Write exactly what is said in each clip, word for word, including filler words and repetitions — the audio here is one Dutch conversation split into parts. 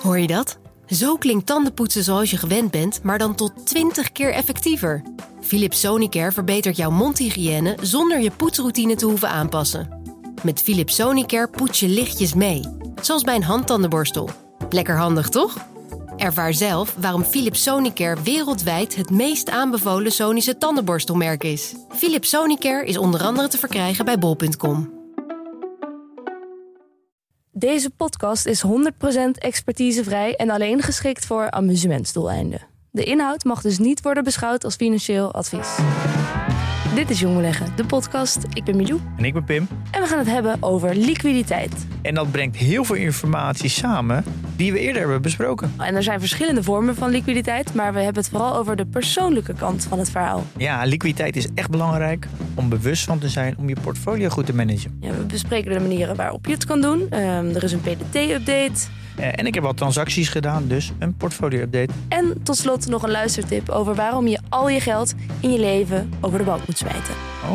Hoor je dat? Zo klinkt tandenpoetsen zoals je gewend bent, maar dan tot twintig keer effectiever. Philips Sonicare verbetert jouw mondhygiëne zonder je poetsroutine te hoeven aanpassen. Met Philips Sonicare poets je lichtjes mee, zoals bij een handtandenborstel. Lekker handig, toch? Ervaar zelf waarom Philips Sonicare wereldwijd het meest aanbevolen Sonische tandenborstelmerk is. Philips Sonicare is onder andere te verkrijgen bij bol punt com. Deze podcast is honderd procent expertisevrij en alleen geschikt voor amusementsdoeleinden. De inhoud mag dus niet worden beschouwd als financieel advies. Dit is Jong Beleggen, de podcast. Ik ben Milou. En ik ben Pim. En we gaan het hebben over liquiditeit. En dat brengt heel veel informatie samen die we eerder hebben besproken. En er zijn verschillende vormen van liquiditeit, maar we hebben het vooral over de persoonlijke kant van het verhaal. Ja, liquiditeit is echt belangrijk om bewust van te zijn om je portfolio goed te managen. Ja, we bespreken de manieren waarop je het kan doen. Um, er is een P D T-update. Uh, en ik heb wat transacties gedaan, dus een portfolio-update. En tot slot nog een luistertip over waarom je al je geld in je leven over de balk moet smijten. Oh.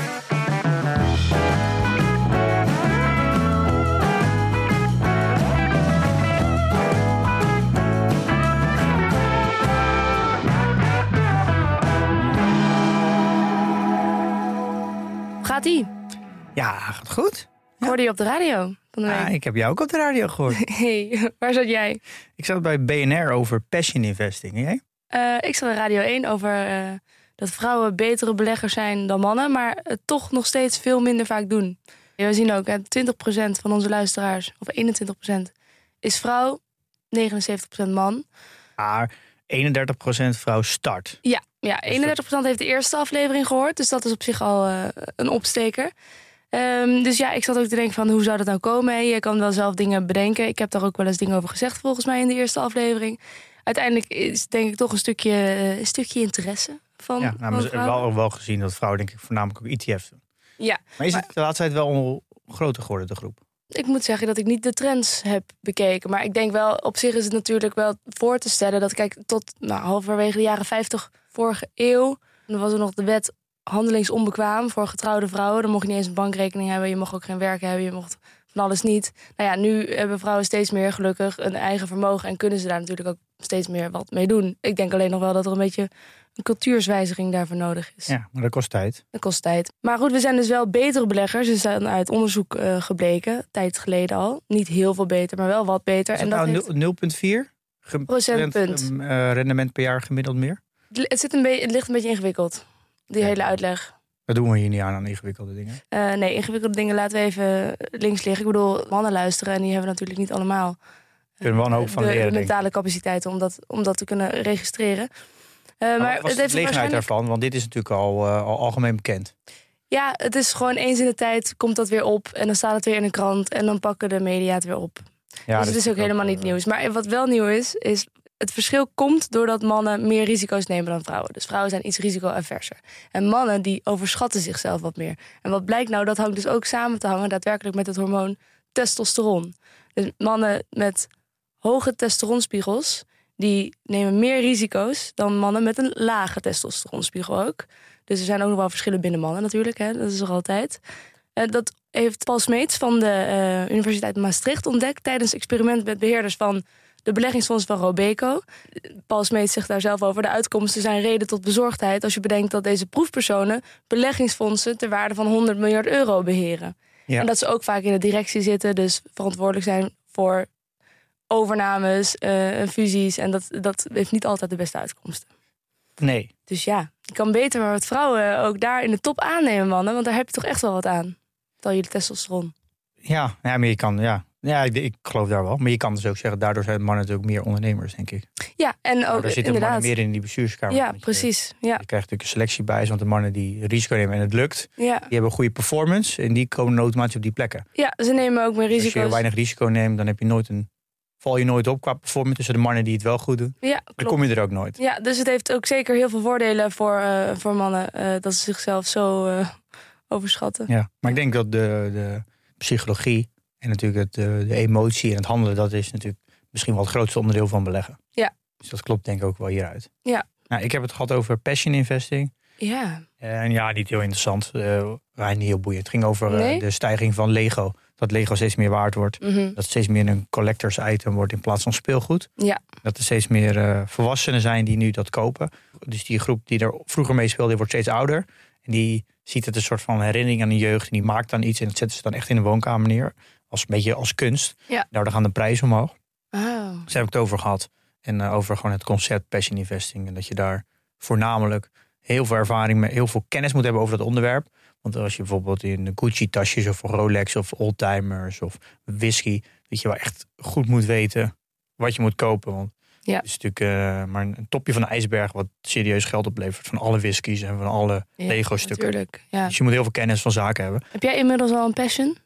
Gaat-ie? Ja, gaat goed. Ik hoorde je op de radio van de week. Ja, ik heb jou ook op de radio gehoord. Hey, waar zat jij? Ik zat bij B N R over passion investing. En jij? Uh, ik zat bij Radio één over uh, dat vrouwen betere beleggers zijn dan mannen, maar het toch nog steeds veel minder vaak doen. Ja, we zien ook, hè, twintig procent van onze luisteraars, of eenentwintig procent, is vrouw, negenenzeventig procent man. Maar eenendertig procent vrouw start. Ja, ja eenendertig procent heeft de eerste aflevering gehoord, dus dat is op zich al uh, een opsteker. Um, dus ja, ik zat ook te denken van hoe zou dat nou komen? Hè? Je kan wel zelf dingen bedenken. Ik heb daar ook wel eens dingen over gezegd volgens mij in de eerste aflevering. Uiteindelijk is denk ik toch een stukje, uh, een stukje interesse van. Ja, nou, we hebben wel, wel gezien dat vrouwen denk ik voornamelijk ook E T F's doen. Ja. Maar is het de laatste tijd wel groter geworden, de groep? Ik moet zeggen dat ik niet de trends heb bekeken. Maar ik denk wel, op zich is het natuurlijk wel voor te stellen dat, kijk, tot nou, halverwege de jaren vijftig vorige eeuw, dan was er nog de wet handelingsonbekwaam voor getrouwde vrouwen. Dan mocht je niet eens een bankrekening hebben, je mocht ook geen werk hebben, je mocht van alles niet. Nou ja, nu hebben vrouwen steeds meer gelukkig een eigen vermogen en kunnen ze daar natuurlijk ook steeds meer wat mee doen. Ik denk alleen nog wel dat er een beetje een cultuurswijziging daarvoor nodig is. Ja, maar dat kost tijd. Dat kost tijd. Maar goed, we zijn dus wel betere beleggers. Is dan uit onderzoek uh, gebleken, tijd geleden al. Niet heel veel beter, maar wel wat beter. Is dat en dat nou heeft nul komma vier procentpunt uh, rendement per jaar gemiddeld meer? Het, zit een be- het ligt een beetje ingewikkeld, die ja. hele uitleg. Dat doen we hier niet aan, aan ingewikkelde dingen. Uh, nee, ingewikkelde dingen laten we even links liggen. Ik bedoel, mannen luisteren en die hebben natuurlijk niet allemaal kunnen we wel een hoop van de, leren, de mentale capaciteiten om dat, om dat te kunnen registreren. Uh, maar maar wat was het de heeft gelegenheid waarschijnlijk daarvan? Want dit is natuurlijk al, uh, al algemeen bekend. Ja, het is gewoon eens in de tijd komt dat weer op. En dan staat het weer in de krant en dan pakken de media het weer op. Ja, dus het is ook helemaal ook, niet uh, nieuws. Maar wat wel nieuw is, is het verschil komt doordat mannen meer risico's nemen dan vrouwen. Dus vrouwen zijn iets risico-averser. En mannen die overschatten zichzelf wat meer. En wat blijkt nou, dat hangt dus ook samen te hangen daadwerkelijk met het hormoon testosteron. Dus mannen met hoge testosteronspiegels, die nemen meer risico's dan mannen met een lage testosteronspiegel ook. Dus er zijn ook nog wel verschillen binnen mannen natuurlijk, hè? Dat is er altijd. Uh, dat heeft Paul Smeets van de uh, Universiteit Maastricht ontdekt tijdens experiment met beheerders van de beleggingsfonds van Robeco. Paul Smeets zegt daar zelf over: de uitkomsten zijn reden tot bezorgdheid als je bedenkt dat deze proefpersonen beleggingsfondsen ter waarde van honderd miljard euro beheren. Ja. En dat ze ook vaak in de directie zitten, dus verantwoordelijk zijn voor overnames, uh, fusies. En dat, dat heeft niet altijd de beste uitkomsten. Nee. Dus ja, je kan beter maar wat vrouwen ook daar in de top aannemen, mannen. Want daar heb je toch echt wel wat aan. Al jullie testosteron. Ja, ja, maar je kan, ja. Ja, ik, ik geloof daar wel. Maar je kan dus ook zeggen, daardoor zijn mannen natuurlijk meer ondernemers, denk ik. Ja, en ook er zitten inderdaad mannen meer in die bestuurskamer. Ja, precies. Ja. Je krijgt natuurlijk een selectie bij, want de mannen die risico nemen en het lukt, ja. die hebben goede performance en die komen automatisch op die plekken. Ja, ze nemen ook meer risico's. Als je weinig risico neemt, dan heb je nooit een, val je nooit op qua performance tussen de mannen die het wel goed doen. Ja, klopt. Dan kom je er ook nooit. Ja, dus het heeft ook zeker heel veel voordelen voor, uh, voor mannen uh, dat ze zichzelf zo uh, overschatten. Ja, maar ik denk dat de, de psychologie en natuurlijk het, de, de emotie en het handelen, dat is natuurlijk misschien wel het grootste onderdeel van beleggen. Ja. Dus dat klopt denk ik ook wel hieruit. Ja. Nou, ik heb het gehad over passion investing. Ja. En ja, niet heel interessant. Uh, niet heel boeiend. Het ging over uh, nee? de stijging van Lego. dat Lego steeds meer waard wordt. Mm-hmm. Dat het steeds meer een collectors item wordt in plaats van speelgoed. Ja. Dat er steeds meer uh, volwassenen zijn die nu dat kopen. Dus die groep die er vroeger mee speelde, die wordt steeds ouder. En die ziet het een soort van herinnering aan de jeugd. En die maakt dan iets en dat zetten ze dan echt in de woonkamer neer. Als een beetje als kunst. Ja. Daardoor gaan de prijzen omhoog. Oh. Dus daar heb ik het over gehad. En uh, over gewoon het concept passion investing. En dat je daar voornamelijk heel veel ervaring mee, heel veel kennis moet hebben over dat onderwerp. Want als je bijvoorbeeld in Gucci-tasjes of Rolex of oldtimers of whisky, dat je wel echt goed moet weten wat je moet kopen. Want ja. het is natuurlijk uh, maar een topje van de ijsberg wat serieus geld oplevert van alle whiskies en van alle ja, Lego-stukken. Natuurlijk, ja. Dus je moet heel veel kennis van zaken hebben. Heb jij inmiddels al een passion?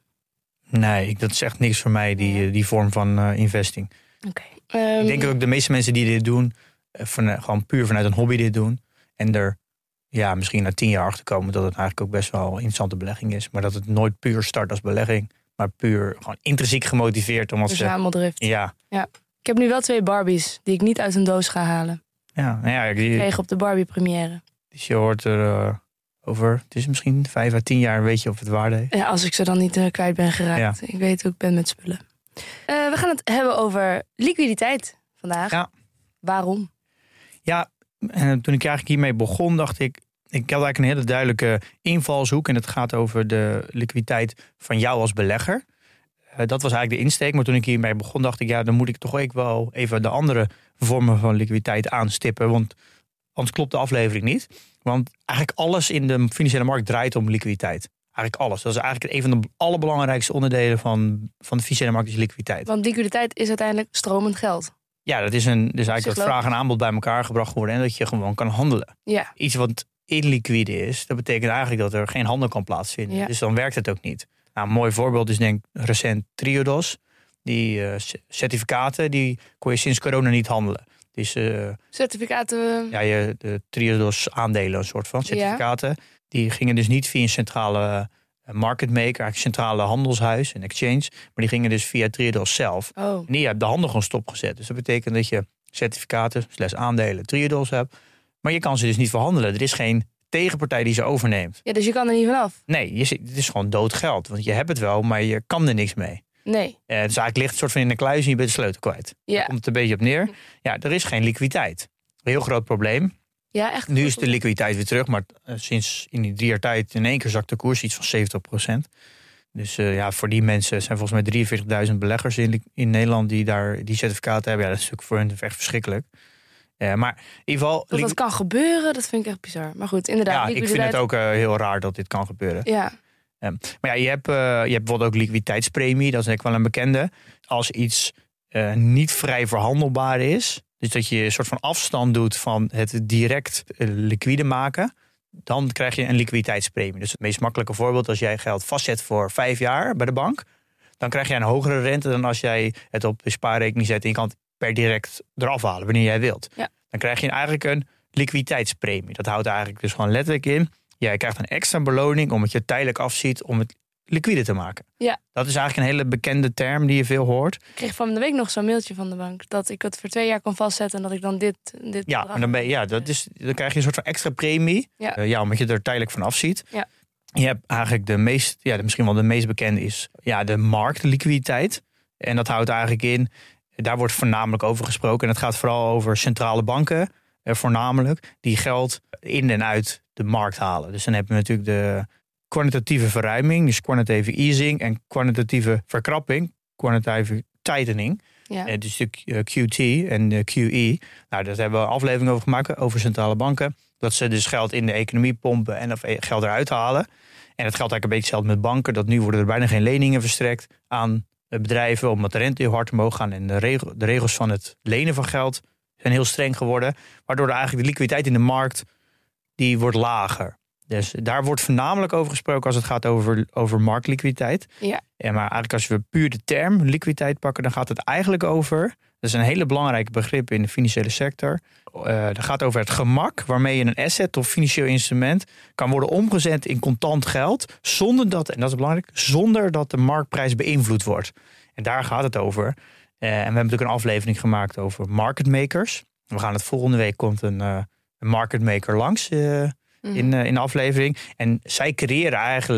Nee, dat is echt niks voor mij, die, die vorm van uh, investing. Oké. Okay. Um, ik denk ook de meeste mensen die dit doen, uh, van, uh, gewoon puur vanuit een hobby dit doen. En er ja, misschien na tien jaar achter komen dat het eigenlijk ook best wel een interessante belegging is. Maar dat het nooit puur start als belegging, maar puur gewoon intrinsiek gemotiveerd. Omdat Verzameldrift. Ze, ja. ja. Ik heb nu wel twee Barbies die ik niet uit een doos ga halen. Ja, nou ja. Die, ik kreeg op de Barbie première. Dus je hoort er uh, over, het is misschien vijf à tien jaar, weet je of het waarde heeft. Ja, als ik ze dan niet uh, kwijt ben geraakt. Ja. Ik weet hoe ik ben met spullen. Uh, we gaan het hebben over liquiditeit vandaag. Ja. Waarom? Ja, en toen ik eigenlijk hiermee begon, dacht ik, ik had eigenlijk een hele duidelijke invalshoek. En het gaat over de liquiditeit van jou als belegger. Uh, dat was eigenlijk de insteek. Maar toen ik hiermee begon, dacht ik, ja, dan moet ik toch ook wel even de andere vormen van liquiditeit aanstippen. Want anders klopt de aflevering niet. Want eigenlijk alles in de financiële markt draait om liquiditeit. Eigenlijk alles. Dat is eigenlijk een van de allerbelangrijkste onderdelen van, van de financiële markt is liquiditeit. Want liquiditeit is uiteindelijk stromend geld. Ja, dat is, een, dus eigenlijk dat vraag en aanbod bij elkaar gebracht worden en dat je gewoon kan handelen. Ja. Iets wat illiquide is, dat betekent eigenlijk dat er geen handel kan plaatsvinden. Ja. Dus dan werkt het ook niet. Nou, een mooi voorbeeld is denk ik recent Triodos. Die uh, certificaten, die kon je sinds corona niet handelen. Dus, uh, certificaten? Ja, je, de Triodos aandelen, een soort van certificaten. Ja. Die gingen dus niet via een centrale market maker, eigenlijk centrale handelshuis, een exchange. Maar die gingen dus via Triodos zelf. Oh. En die hebben de handel gewoon stopgezet. Dus dat betekent dat je certificaten, slash aandelen, Triodos hebt. Maar je kan ze dus niet verhandelen. Er is geen tegenpartij die ze overneemt. Ja, dus je kan er niet vanaf? Nee, je, het is gewoon dood geld. Want je hebt het wel, maar je kan er niks mee. Nee. Uh, dus eigenlijk ligt het soort van in een kluis en je bent de sleutel kwijt. Ja. Daar komt het een beetje op neer. Ja, er is geen liquiditeit. Een heel groot probleem. Ja, echt. Nu is de liquiditeit weer terug, maar uh, sinds in die drie jaar tijd in één keer zakt de koers iets van zeventig procent. Dus uh, ja, voor die mensen zijn volgens mij drieënveertigduizend beleggers in, in Nederland die daar die certificaten hebben. Ja, dat is natuurlijk voor hen echt verschrikkelijk. Uh, maar in ieder geval. Dat dat kan gebeuren, dat vind ik echt bizar. Maar goed, inderdaad. Ja, ik vind het ook uh, heel raar dat dit kan gebeuren. Ja. Um, maar ja, je hebt, uh, je hebt bijvoorbeeld ook liquiditeitspremie. Dat is denk ik wel een bekende. Als iets uh, niet vrij verhandelbaar is, dus dat je een soort van afstand doet van het direct uh, liquide maken, dan krijg je een liquiditeitspremie. Dus het meest makkelijke voorbeeld, als jij geld vastzet voor vijf jaar bij de bank, dan krijg je een hogere rente dan als jij het op de spaarrekening zet en je kan het per direct eraf halen wanneer jij wilt. Ja. Dan krijg je eigenlijk een liquiditeitspremie. Dat houdt eigenlijk dus gewoon letterlijk in, jij krijgt een extra beloning omdat je het tijdelijk afziet om het liquide te maken. Ja. Dat is eigenlijk een hele bekende term die je veel hoort. Ik kreeg van de week nog zo'n mailtje van de bank dat ik het voor twee jaar kon vastzetten en dat ik dan dit... dit ja, maar dan, ben je, ja dat is, dan krijg je een soort van extra premie. Ja, uh, ja omdat je er tijdelijk van afziet. Ja. Je hebt eigenlijk de meest, ja, de, misschien wel de meest bekende is ja, de marktliquiditeit. En dat houdt eigenlijk in, daar wordt voornamelijk over gesproken. En het gaat vooral over centrale banken, eh, voornamelijk, die geld in en uit de markt halen. Dus dan heb je natuurlijk de kwantitatieve verruiming, dus quantitative easing, en kwantitatieve verkrapping, quantitative tightening. Ja. Uh, dus de Q T en de Q E. Nou, daar hebben we een aflevering over gemaakt, over centrale banken. Dat ze dus geld in de economie pompen en of geld eruit halen. En dat geldt eigenlijk een beetje hetzelfde met banken. Dat nu worden er bijna geen leningen verstrekt aan bedrijven, omdat de rente heel hard omhoog gaan. En de, regel, de regels van het lenen van geld zijn heel streng geworden. Waardoor er eigenlijk de liquiditeit in de markt, die wordt lager. Dus daar wordt voornamelijk over gesproken als het gaat over, over marktliquiditeit. Ja. En maar eigenlijk als we puur de term liquiditeit pakken, dan gaat het eigenlijk over, dat is een hele belangrijke begrip in de financiële sector. Uh, dat gaat over het gemak waarmee je een asset of financieel instrument kan worden omgezet in contant geld, zonder dat, en dat is belangrijk, zonder dat de marktprijs beïnvloed wordt. En daar gaat het over. Uh, en we hebben natuurlijk een aflevering gemaakt over market makers. We gaan het volgende week komt een, uh, een market maker langs uh, mm. in, uh, in de aflevering. En zij creëren eigenlijk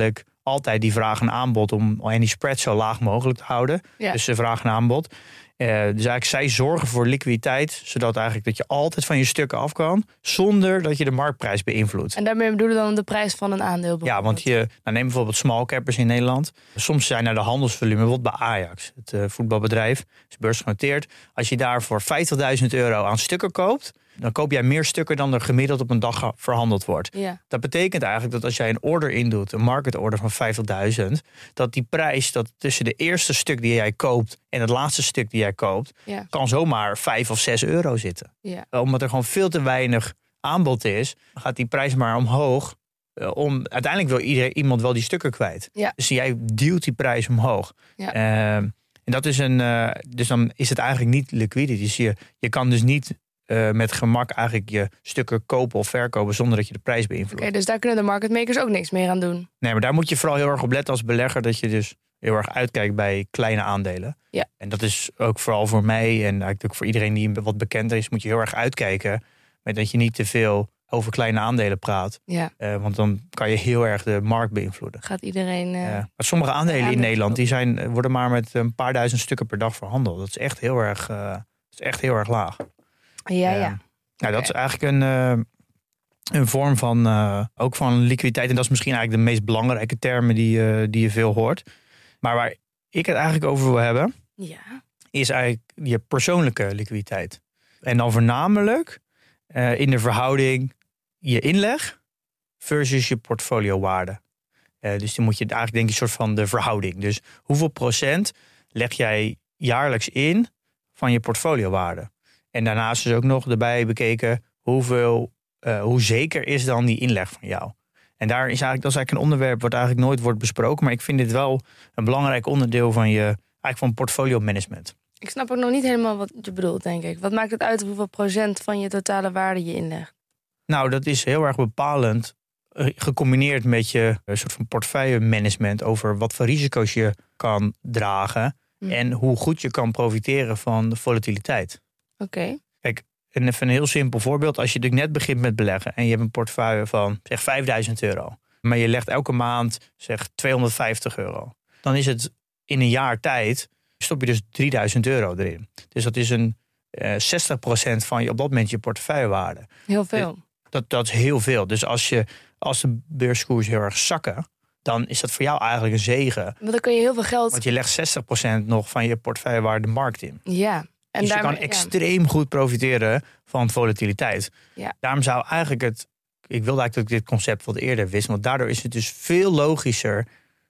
altijd die vraag en aanbod om en die spread zo laag mogelijk te houden. Ja. Dus de vraag en aanbod. Uh, dus eigenlijk zij zorgen voor liquiditeit, zodat eigenlijk dat je altijd van je stukken af kan, zonder dat je de marktprijs beïnvloedt. En daarmee bedoelen dan de prijs van een aandeel? Ja, want je nou, neem bijvoorbeeld small cappers in Nederland. Soms zijn er de handelsvolume, bijvoorbeeld bij Ajax, het uh, voetbalbedrijf, is beursgenoteerd. Als je daar voor vijftigduizend euro aan stukken koopt, dan koop jij meer stukken dan er gemiddeld op een dag verhandeld wordt. Ja. Dat betekent eigenlijk dat als jij een order indoet, een market order van vijftigduizend, dat die prijs dat tussen de eerste stuk die jij koopt en het laatste stuk die jij koopt, ja. kan zomaar vijf of zes euro zitten. Ja. Omdat er gewoon veel te weinig aanbod is, gaat die prijs maar omhoog. Uh, om, uiteindelijk wil iedereen, iemand wel die stukken kwijt. Ja. Dus jij duwt die prijs omhoog. Ja. Uh, en dat is een, uh, dus dan is het eigenlijk niet liquide. Dus je, je kan dus niet Uh, met gemak eigenlijk je stukken kopen of verkopen zonder dat je de prijs beïnvloedt. Oké, dus daar kunnen de market makers ook niks meer aan doen? Nee, maar daar moet je vooral heel erg op letten als belegger, dat je dus heel erg uitkijkt bij kleine aandelen. Ja. En dat is ook vooral voor mij en eigenlijk ook voor iedereen die wat bekender is, moet je heel erg uitkijken met dat je niet te veel over kleine aandelen praat. Ja. Uh, want dan kan je heel erg de markt beïnvloeden. Gaat iedereen... Uh, uh, maar sommige aandelen in Nederland die zijn, worden maar met een paar duizend stukken per dag verhandeld. Dat is echt heel erg, uh, dat is echt heel erg laag. Ja, ja. Uh, nou, okay. Dat is eigenlijk een, uh, een vorm van, uh, ook van liquiditeit. En dat is misschien eigenlijk de meest belangrijke termen die, uh, die je veel hoort. Maar waar ik het eigenlijk over wil hebben, ja. is eigenlijk je persoonlijke liquiditeit. En dan voornamelijk uh, in de verhouding je inleg versus je portfoliowaarde. Uh, dus dan moet je eigenlijk denken een soort van de verhouding. Dus hoeveel procent leg jij jaarlijks in van je portfoliowaarde? En daarnaast is ook nog erbij bekeken hoeveel, uh, hoe zeker is dan die inleg van jou. En daar is eigenlijk, dat is eigenlijk een onderwerp wat eigenlijk nooit wordt besproken. Maar ik vind dit wel een belangrijk onderdeel van je eigenlijk van portfolio management. Ik snap ook nog niet helemaal wat je bedoelt, denk ik. Wat maakt het uit hoeveel procent van je totale waarde je inlegt? Nou, dat is heel erg bepalend. Gecombineerd met je een soort van portefeuille management over wat voor risico's je kan dragen. Hm. En hoe goed je kan profiteren van de volatiliteit. Oké. Okay. Kijk, en even een heel simpel voorbeeld. Als je dus net begint met beleggen en je hebt een portefeuille van zeg vijfduizend euro. Maar je legt elke maand zeg tweehonderdvijftig euro. Dan is het in een jaar tijd, stop je dus drieduizend euro erin. Dus dat is een uh, zestig procent van je op dat moment je portefeuillewaarde. Heel veel. Dat, dat is heel veel. Dus als, je, als de beurskoers heel erg zakken, dan is dat voor jou eigenlijk een zegen. Want dan kun je heel veel geld... Want je legt zestig procent nog van je portefeuillewaarde de markt in. Ja. En dus daarmee, je kan ja. extreem goed profiteren van volatiliteit. Ja. Daarom zou eigenlijk het... Ik wilde eigenlijk dat ik dit concept wat eerder wist. Want daardoor is het dus veel logischer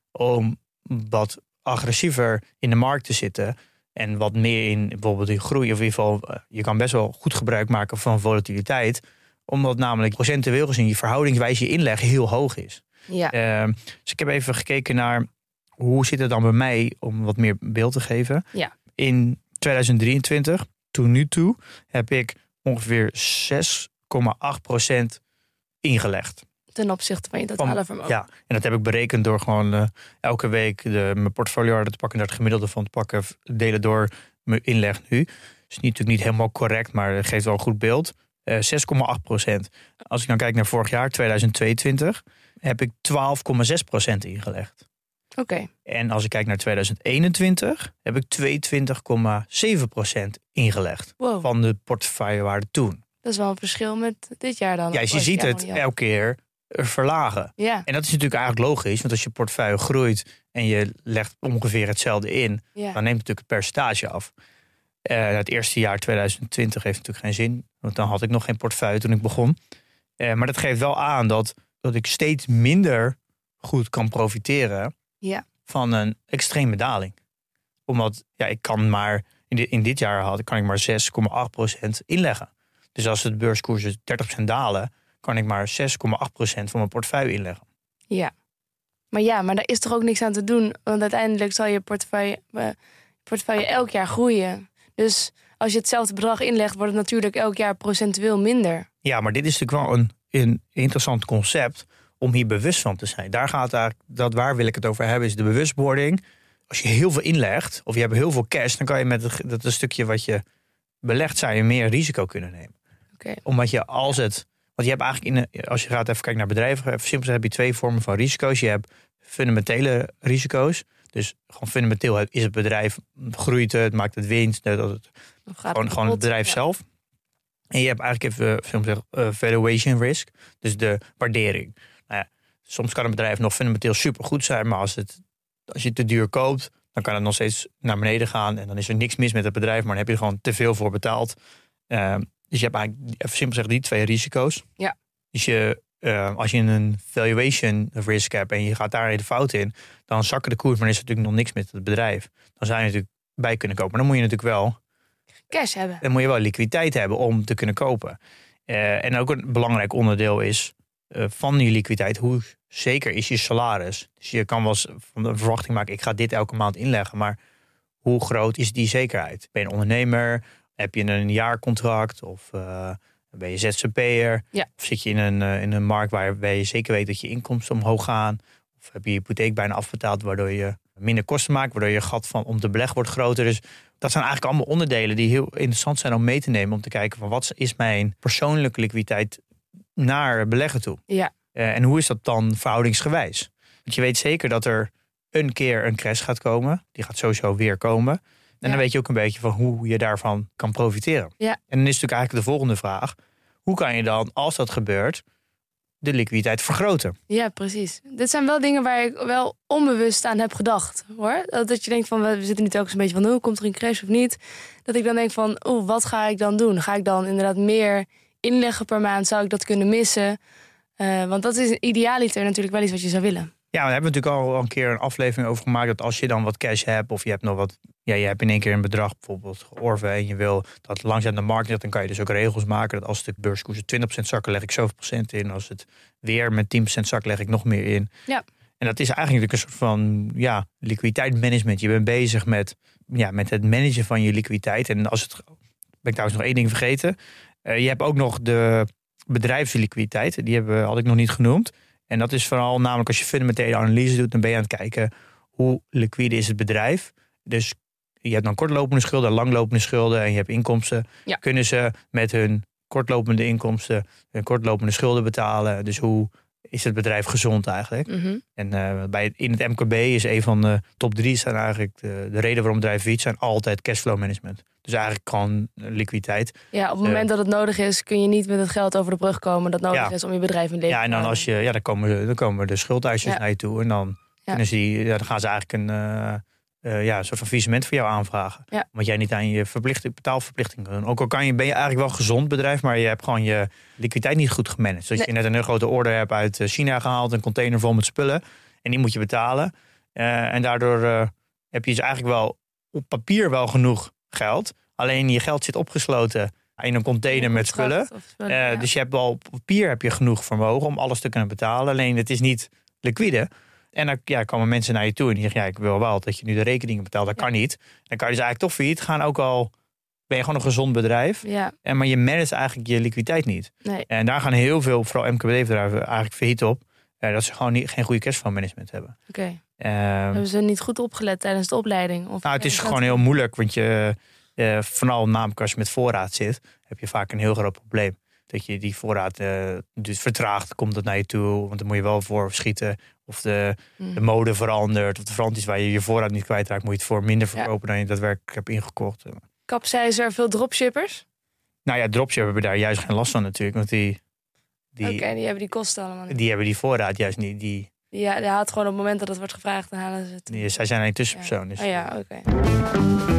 om wat agressiever in de markt te zitten. En wat meer in bijvoorbeeld in groei. Of in ieder geval, je kan best wel goed gebruik maken van volatiliteit. Omdat namelijk procentueel gezien je verhoudingswijze je inleg heel hoog is. Ja. Uh, dus ik heb even gekeken naar hoe zit het dan bij mij om wat meer beeld te geven. Ja. In tweeduizend drieëntwintig, toen nu toe, heb ik ongeveer zes komma acht procent ingelegd. Ten opzichte van je totale van, vermogen. Ja, en dat heb ik berekend door gewoon uh, elke week de, mijn portfolio te pakken, daar het gemiddelde van te pakken, delen door mijn inleg nu. Dat is natuurlijk niet helemaal correct, maar het geeft wel een goed beeld. Uh, zes komma acht procent. Als ik dan kijk naar vorig jaar, tweeduizend tweeëntwintig, heb ik twaalf komma zes procent ingelegd. Oké. Okay. En als ik kijk naar tweeduizend eenentwintig, heb ik tweeëntwintig komma zeven procent ingelegd. Wow. Van de portefeuillewaarde toen. Dat is wel een verschil met dit jaar dan. Ja, je ziet het elke keer verlagen. Ja. En dat is natuurlijk eigenlijk logisch, want als je portefeuille groeit en je legt ongeveer hetzelfde in, ja. dan neemt natuurlijk het percentage af. Uh, het eerste jaar tweeduizend twintig heeft natuurlijk geen zin, want dan had ik nog geen portefeuille toen ik begon. Uh, maar dat geeft wel aan dat, dat ik steeds minder goed kan profiteren ja. van een extreme daling. Omdat ja, ik kan maar, in dit, in dit jaar had, kan ik maar zes komma acht procent inleggen. Dus als de beurskoersen dertig procent dalen, kan ik maar zes komma acht procent van mijn portefeuille inleggen. Ja. Maar ja, maar daar is toch ook niks aan te doen? Want uiteindelijk zal je portefeuille, uh, portefeuille elk jaar groeien. Dus als je hetzelfde bedrag inlegt, wordt het natuurlijk elk jaar procentueel minder. Ja, maar dit is natuurlijk wel een, een interessant concept om hier bewust van te zijn. Daar gaat eigenlijk, dat waar wil ik het over hebben, is de bewustwording. Als je heel veel inlegt, of je hebt heel veel cash, dan kan je met het, dat een stukje wat je belegt, zou je meer risico kunnen nemen. Okay. Omdat je als het Want je hebt eigenlijk, in een, als je gaat even kijken naar bedrijven, even simpel heb je twee vormen van risico's. Je hebt fundamentele risico's. Dus gewoon fundamenteel is het bedrijf, groeit het, maakt het winst. Dat het, gewoon, gewoon het bedrijf ja. zelf. En je hebt eigenlijk even zeggen, uh, valuation risk. Dus de waardering. Nou ja, soms kan een bedrijf nog fundamenteel supergoed zijn. Maar als, het, als je het te duur koopt, dan kan het nog steeds naar beneden gaan. En dan is er niks mis met het bedrijf. Maar dan heb je er gewoon te veel voor betaald. Uh, dus je hebt eigenlijk, even simpel zeggen, die twee risico's. Ja. Dus je, uh, als je een valuation risk hebt en je gaat daar de fout in, dan zakken de koers, maar er is natuurlijk nog niks met het bedrijf. Dan zou je natuurlijk bij kunnen kopen. Maar dan moet je natuurlijk wel cash hebben. Dan moet je wel liquiditeit hebben om te kunnen kopen. Uh, en ook een belangrijk onderdeel is uh, van die liquiditeit, hoe zeker is je salaris? Dus je kan wel eens van de verwachting maken, ik ga dit elke maand inleggen, maar hoe groot is die zekerheid? Ben je een ondernemer? Heb je een jaarcontract? Of uh, ben je Z Z P'er? Ja. Of zit je in een, uh, in een markt waarbij je zeker weet dat je inkomsten omhoog gaan? Of heb je je hypotheek bijna afbetaald, waardoor je minder kosten maakt, waardoor je gat van om te beleggen wordt groter. Dus dat zijn eigenlijk allemaal onderdelen die heel interessant zijn om mee te nemen. Om te kijken van wat is mijn persoonlijke liquiditeit naar beleggen toe. Ja. Uh, en hoe is dat dan verhoudingsgewijs? Want je weet zeker dat er een keer een crash gaat komen. Die gaat sowieso weer komen. En ja. dan weet je ook een beetje van hoe je daarvan kan profiteren. Ja. En dan is natuurlijk eigenlijk de volgende vraag. Hoe kan je dan, als dat gebeurt, de liquiditeit vergroten? Ja, precies. Dit zijn wel dingen waar ik wel onbewust aan heb gedacht, hoor. Dat je denkt van, we zitten nu telkens een beetje van, hoe komt er een crash of niet? Dat ik dan denk van, oeh, wat ga ik dan doen? Ga ik dan inderdaad meer inleggen per maand? Zou ik dat kunnen missen? Uh, want dat is idealiter natuurlijk wel iets wat je zou willen. Ja, we hebben natuurlijk al een keer een aflevering over gemaakt dat als je dan wat cash hebt of je hebt nog wat, ja, je hebt in één keer een bedrag bijvoorbeeld georven en je wil dat langzaam de markt gaat, dan kan je dus ook regels maken dat als de beurskoersen twintig procent zakken, leg ik zoveel procent in. Als het weer met tien procent zakt, leg ik nog meer in. Ja. En dat is eigenlijk een soort van ja, liquiditeitsmanagement. Je bent bezig met, ja, met het managen van je liquiditeit. En als het, ben ik trouwens nog één ding vergeten. Uh, je hebt ook nog de bedrijfsliquiditeit. Die hebben, had ik nog niet genoemd. En dat is vooral namelijk als je fundamentele analyse doet, dan ben je aan het kijken hoe liquide is het bedrijf. Dus je hebt dan kortlopende schulden, langlopende schulden en je hebt inkomsten. Ja. Kunnen ze met hun kortlopende inkomsten hun kortlopende schulden betalen? Dus hoe is het bedrijf gezond eigenlijk? Mm-hmm. En uh, bij, in het M K B is een van de top drie zijn eigenlijk de, de reden waarom bedrijven failliet zijn altijd cashflow management. Dus eigenlijk gewoon liquiditeit. Ja, op het moment uh, dat het nodig is, kun je niet met het geld over de brug komen dat nodig ja. is om je bedrijf in leven te Ja, en dan als je, ja, dan komen, dan komen de schuldeisers ja. naar je toe en dan, ja. en die, ja, dan gaan ze eigenlijk een, uh, uh, ja, een soort van faillissement voor jou aanvragen. Ja. Want jij niet aan je verplichting, betaalverplichting kan doen. Ook al kan je, ben je eigenlijk wel een gezond bedrijf, maar je hebt gewoon je liquiditeit niet goed gemanaged. Dus nee. je net een heel grote order hebt uit China gehaald, een container vol met spullen en die moet je betalen. Uh, en daardoor uh, heb je dus eigenlijk wel op papier wel genoeg geld. Alleen je geld zit opgesloten in een container met spullen. spullen uh, ja. Dus je hebt wel op papier heb je genoeg vermogen om alles te kunnen betalen. Alleen het is niet liquide. En dan ja, komen mensen naar je toe en die zeggen, ja, ik wil wel dat je nu de rekeningen betaalt. Dat ja. kan niet. Dan kan je dus eigenlijk toch failliet gaan. Ook al ben je gewoon een gezond bedrijf. Ja. En, maar je managt eigenlijk je liquiditeit niet. Nee. En daar gaan heel veel, vooral M K B-bedrijven, eigenlijk failliet op. Uh, dat ze gewoon niet, geen goede cashflow management hebben. Oké. Okay. Uh, hebben ze niet goed opgelet tijdens de opleiding? Of nou, het is gewoon heel moeilijk, want je... Uh, vooral namelijk als je met voorraad zit, heb je vaak een heel groot probleem. Dat je die voorraad uh, dus vertraagt, komt het naar je toe, want dan moet je wel voor schieten. Of de, mm. de mode verandert, of de verandert is waar je je voorraad niet kwijtraakt, moet je het voor minder verkopen ja. dan je daadwerkelijk hebt ingekocht. Kapseizen er veel dropshippers? Nou ja, dropshippers hebben daar juist geen last van natuurlijk, want die... die Oké, okay, die hebben die kosten allemaal niet. Die hebben die voorraad juist niet. Die, ja, die haalt gewoon op het moment dat het wordt gevraagd, dan halen ze het. Die, zij zijn een tussenpersoon. Ja. Dus, oh ja, oké. Okay.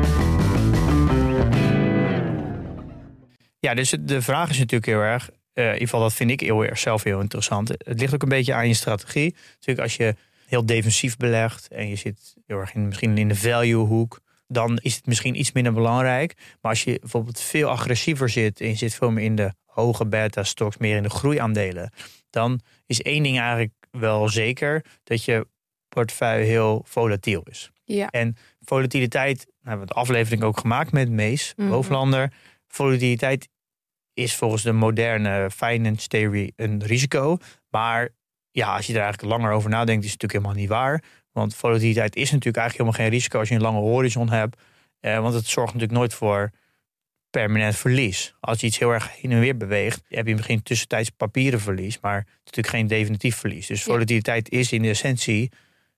Ja, dus de vraag is natuurlijk heel erg, uh, in ieder geval dat vind ik heel erg zelf heel interessant. Het ligt ook een beetje aan je strategie. Natuurlijk als je heel defensief belegt en je zit heel erg in, misschien in de value hoek, dan is het misschien iets minder belangrijk. Maar als je bijvoorbeeld veel agressiever zit en je zit veel meer in de hoge beta stocks, meer in de groeiaandelen, dan is één ding eigenlijk wel zeker, dat je portefeuille heel volatiel is. Ja. En volatiliteit, nou, we hebben de aflevering ook gemaakt met Mees, mm-hmm. Hoofdlander. Volatiliteit is volgens de moderne finance theory een risico. Maar ja, als je er eigenlijk langer over nadenkt, is het natuurlijk helemaal niet waar. Want volatiliteit is natuurlijk eigenlijk helemaal geen risico als je een lange horizon hebt. Eh, want het zorgt natuurlijk nooit voor permanent verlies. Als je iets heel erg heen en weer beweegt, heb je misschien tussentijds papieren verlies, maar het is natuurlijk geen definitief verlies. Dus volatiliteit is in de essentie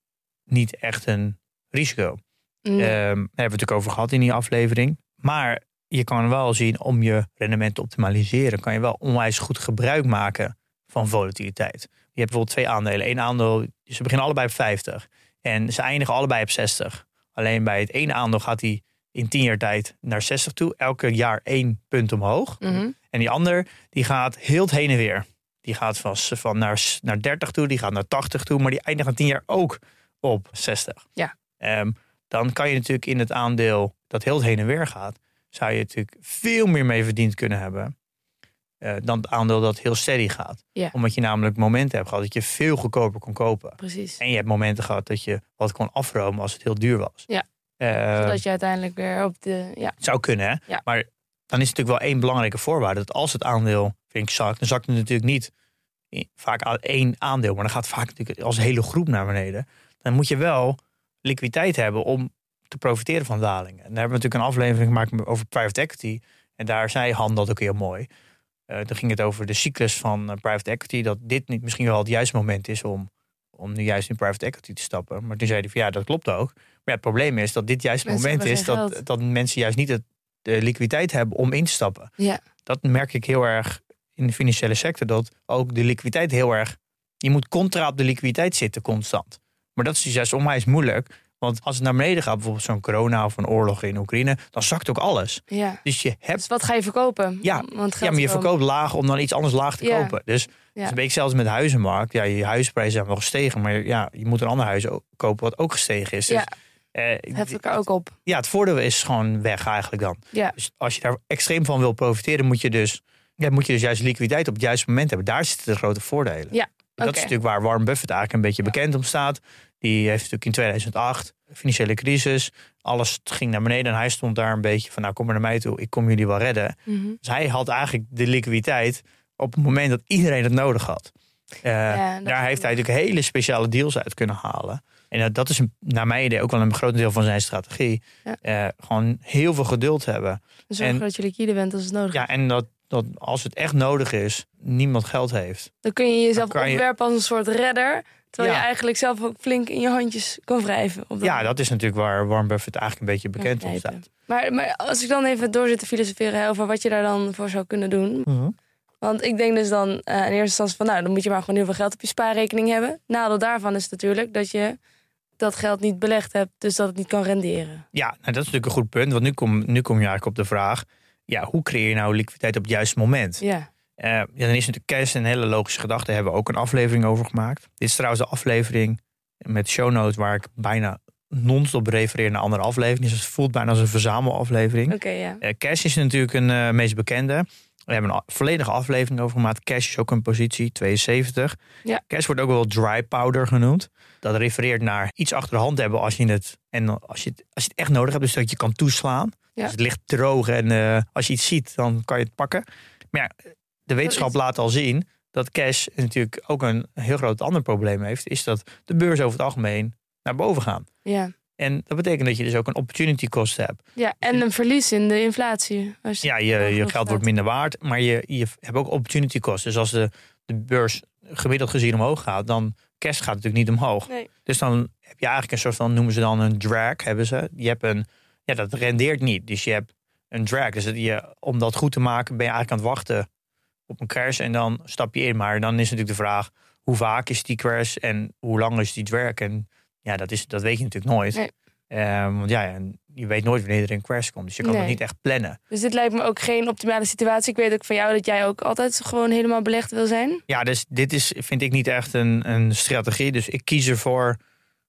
niet echt een risico. Nee. Um, daar hebben we het natuurlijk over gehad in die aflevering. Maar je kan wel zien, om je rendement te optimaliseren, kan je wel onwijs goed gebruik maken van volatiliteit. Je hebt bijvoorbeeld twee aandelen. Eén aandeel, ze beginnen allebei op vijftig. En ze eindigen allebei op zestig. Alleen bij het ene aandeel gaat hij in tien jaar tijd naar zestig toe. Elke jaar één punt omhoog. Mm-hmm. En die ander, die gaat heel het heen en weer. Die gaat van, van naar, naar dertig toe, die gaat naar tachtig toe. Maar die eindigt na tien jaar ook op zestig. Ja. Um, dan kan je natuurlijk in het aandeel dat heel het heen en weer gaat, zou je natuurlijk veel meer mee verdiend kunnen hebben uh, dan het aandeel dat heel steady gaat. Ja. Omdat je namelijk momenten hebt gehad dat je veel goedkoper kon kopen. Precies. En je hebt momenten gehad dat je wat kon afromen als het heel duur was. Ja. Uh, Zodat je uiteindelijk weer op de... Ja. Het zou kunnen, hè? Ja. Maar dan is het natuurlijk wel één belangrijke voorwaarde. Dat als het aandeel, vind ik, zakt, dan zakt het natuurlijk niet vaak één aandeel. Maar dan gaat vaak natuurlijk als hele groep naar beneden. Dan moet je wel liquiditeit hebben om te profiteren van dalingen. En daar hebben we natuurlijk een aflevering gemaakt over private equity. En daar zei Han dat ook heel mooi. Uh, dan ging het over de cyclus van uh, private equity. Dat dit niet misschien wel het juiste moment is om, om nu juist in private equity te stappen. Maar toen zei hij van ja, dat klopt ook. Maar ja, het probleem is dat dit juist het moment is dat, dat mensen juist niet het, de liquiditeit hebben om in te stappen. Ja. Dat merk ik heel erg in de financiële sector. Dat ook de liquiditeit heel erg... Je moet contra op de liquiditeit zitten constant. Maar dat is juist onwijs moeilijk. Want als het naar beneden gaat, bijvoorbeeld zo'n corona of een oorlog in Oekraïne, dan zakt ook alles. Ja. Dus je hebt... Dus wat ga je verkopen? Ja, Want ja maar je verkoopt laag om dan iets anders laag te ja. kopen. Dus ja. het is een beetje zelfs met de huizenmarkt. Ja, je huisprijzen zijn wel gestegen, maar ja, je moet een ander huis kopen wat ook gestegen is. Dus, ja. eh, het heft elkaar ook op. Ja, het voordeel is gewoon weg eigenlijk dan. Ja. Dus als je daar extreem van wil profiteren, moet je dus, ja, moet je dus juist liquiditeit op het juiste moment hebben. Daar zitten de grote voordelen. Ja. Dat okay. is natuurlijk waar Warren Buffett eigenlijk een beetje bekend om staat. Die heeft natuurlijk in tweeduizend acht, financiële crisis, alles ging naar beneden en hij stond daar een beetje van, nou kom maar naar mij toe, ik kom jullie wel redden. Mm-hmm. Dus hij had eigenlijk de liquiditeit op het moment dat iedereen het nodig had. Uh, ja, daar heeft hij natuurlijk hele speciale deals uit kunnen halen. En uh, dat is een, naar mijn idee ook wel een groot deel van zijn strategie. Ja. Uh, gewoon heel veel geduld hebben. Zorgen en, dat je liquide bent als het nodig ja, is. Ja, en dat, dat als het echt nodig is, niemand geld heeft. Dan kun je jezelf opwerpen je... als een soort redder. Terwijl ja. je eigenlijk zelf ook flink in je handjes kan wrijven. Op dat ja, dat is natuurlijk waar Warren Buffett eigenlijk een beetje bekend om staat. Maar, maar als ik dan even door zit te filosoferen over wat je daar dan voor zou kunnen doen. Mm-hmm. Want ik denk dus dan uh, in eerste instantie van, nou, dan moet je maar gewoon heel veel geld op je spaarrekening hebben. Nadeel daarvan is natuurlijk dat je dat geld niet belegd hebt, dus dat het niet kan renderen. Ja, nou, dat is natuurlijk een goed punt. Want nu kom, nu kom je eigenlijk op de vraag, ja, hoe creëer je nou liquiditeit op het juiste moment? Ja. Uh, ja, dan is natuurlijk cash een hele logische gedachte. Daar hebben we ook een aflevering over gemaakt. Dit is trouwens de aflevering met show notes waar ik bijna non-stop refereer naar andere afleveringen. Dus het voelt bijna als een verzamelaflevering. Oké, okay, ja. Uh, cash is natuurlijk een uh, meest bekende. We hebben een volledige aflevering over gemaakt. Cash is ook een positie, tweeënzeventig. Ja. Cash wordt ook wel dry powder genoemd. Dat refereert naar iets achter de hand hebben als je het, en als je het, als je het echt nodig hebt. Dus dat je kan toeslaan. Ja. Dus het ligt droog en uh, als je iets ziet, dan kan je het pakken. Maar ja, de wetenschap laat al zien dat cash natuurlijk ook een heel groot ander probleem heeft. Is dat de beurs over het algemeen naar boven gaan. Ja. En dat betekent dat je dus ook een opportunity cost hebt. Ja, en een verlies in de inflatie. Als je ja, je, je geld staat. wordt minder waard, maar je, je hebt ook opportunity cost. Dus als de, de beurs gemiddeld gezien omhoog gaat, dan cash gaat natuurlijk niet omhoog. Nee. Dus dan heb je eigenlijk een soort van, noemen ze dan een drag, hebben ze. Je hebt een, ja, dat rendeert niet. Dus je hebt een drag. Dus dat je, om dat goed te maken ben je eigenlijk aan het wachten op een crash en dan stap je in. Maar dan is natuurlijk de vraag, hoe vaak is die crash en hoe lang is die drag? En ja, dat, is, dat weet je natuurlijk nooit. Nee. Um, want ja, je weet nooit wanneer er een crash komt. Dus je kan nee. dat niet echt plannen. Dus dit lijkt me ook geen optimale situatie. Ik weet ook van jou dat jij ook altijd gewoon helemaal belegd wil zijn. Ja, dus dit is, vind ik niet echt een, een strategie. Dus ik kies ervoor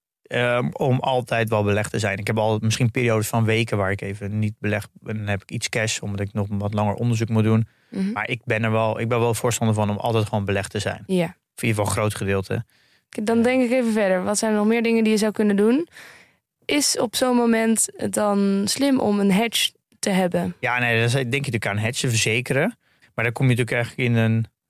um, om altijd wel belegd te zijn. Ik heb al misschien periodes van weken waar ik even niet belegd ben. Dan heb ik iets cash, omdat ik nog wat langer onderzoek moet doen. Mm-hmm. Maar ik ben er wel, ik ben wel voorstander van om altijd gewoon belegd te zijn. Ja. In ieder geval een groot gedeelte. Dan denk ik even verder. Wat zijn er nog meer dingen die je zou kunnen doen? Is op zo'n moment dan slim om een hedge te hebben? Ja, nee, dan denk je natuurlijk aan hedgen, verzekeren. Maar dan kom je natuurlijk eigenlijk in een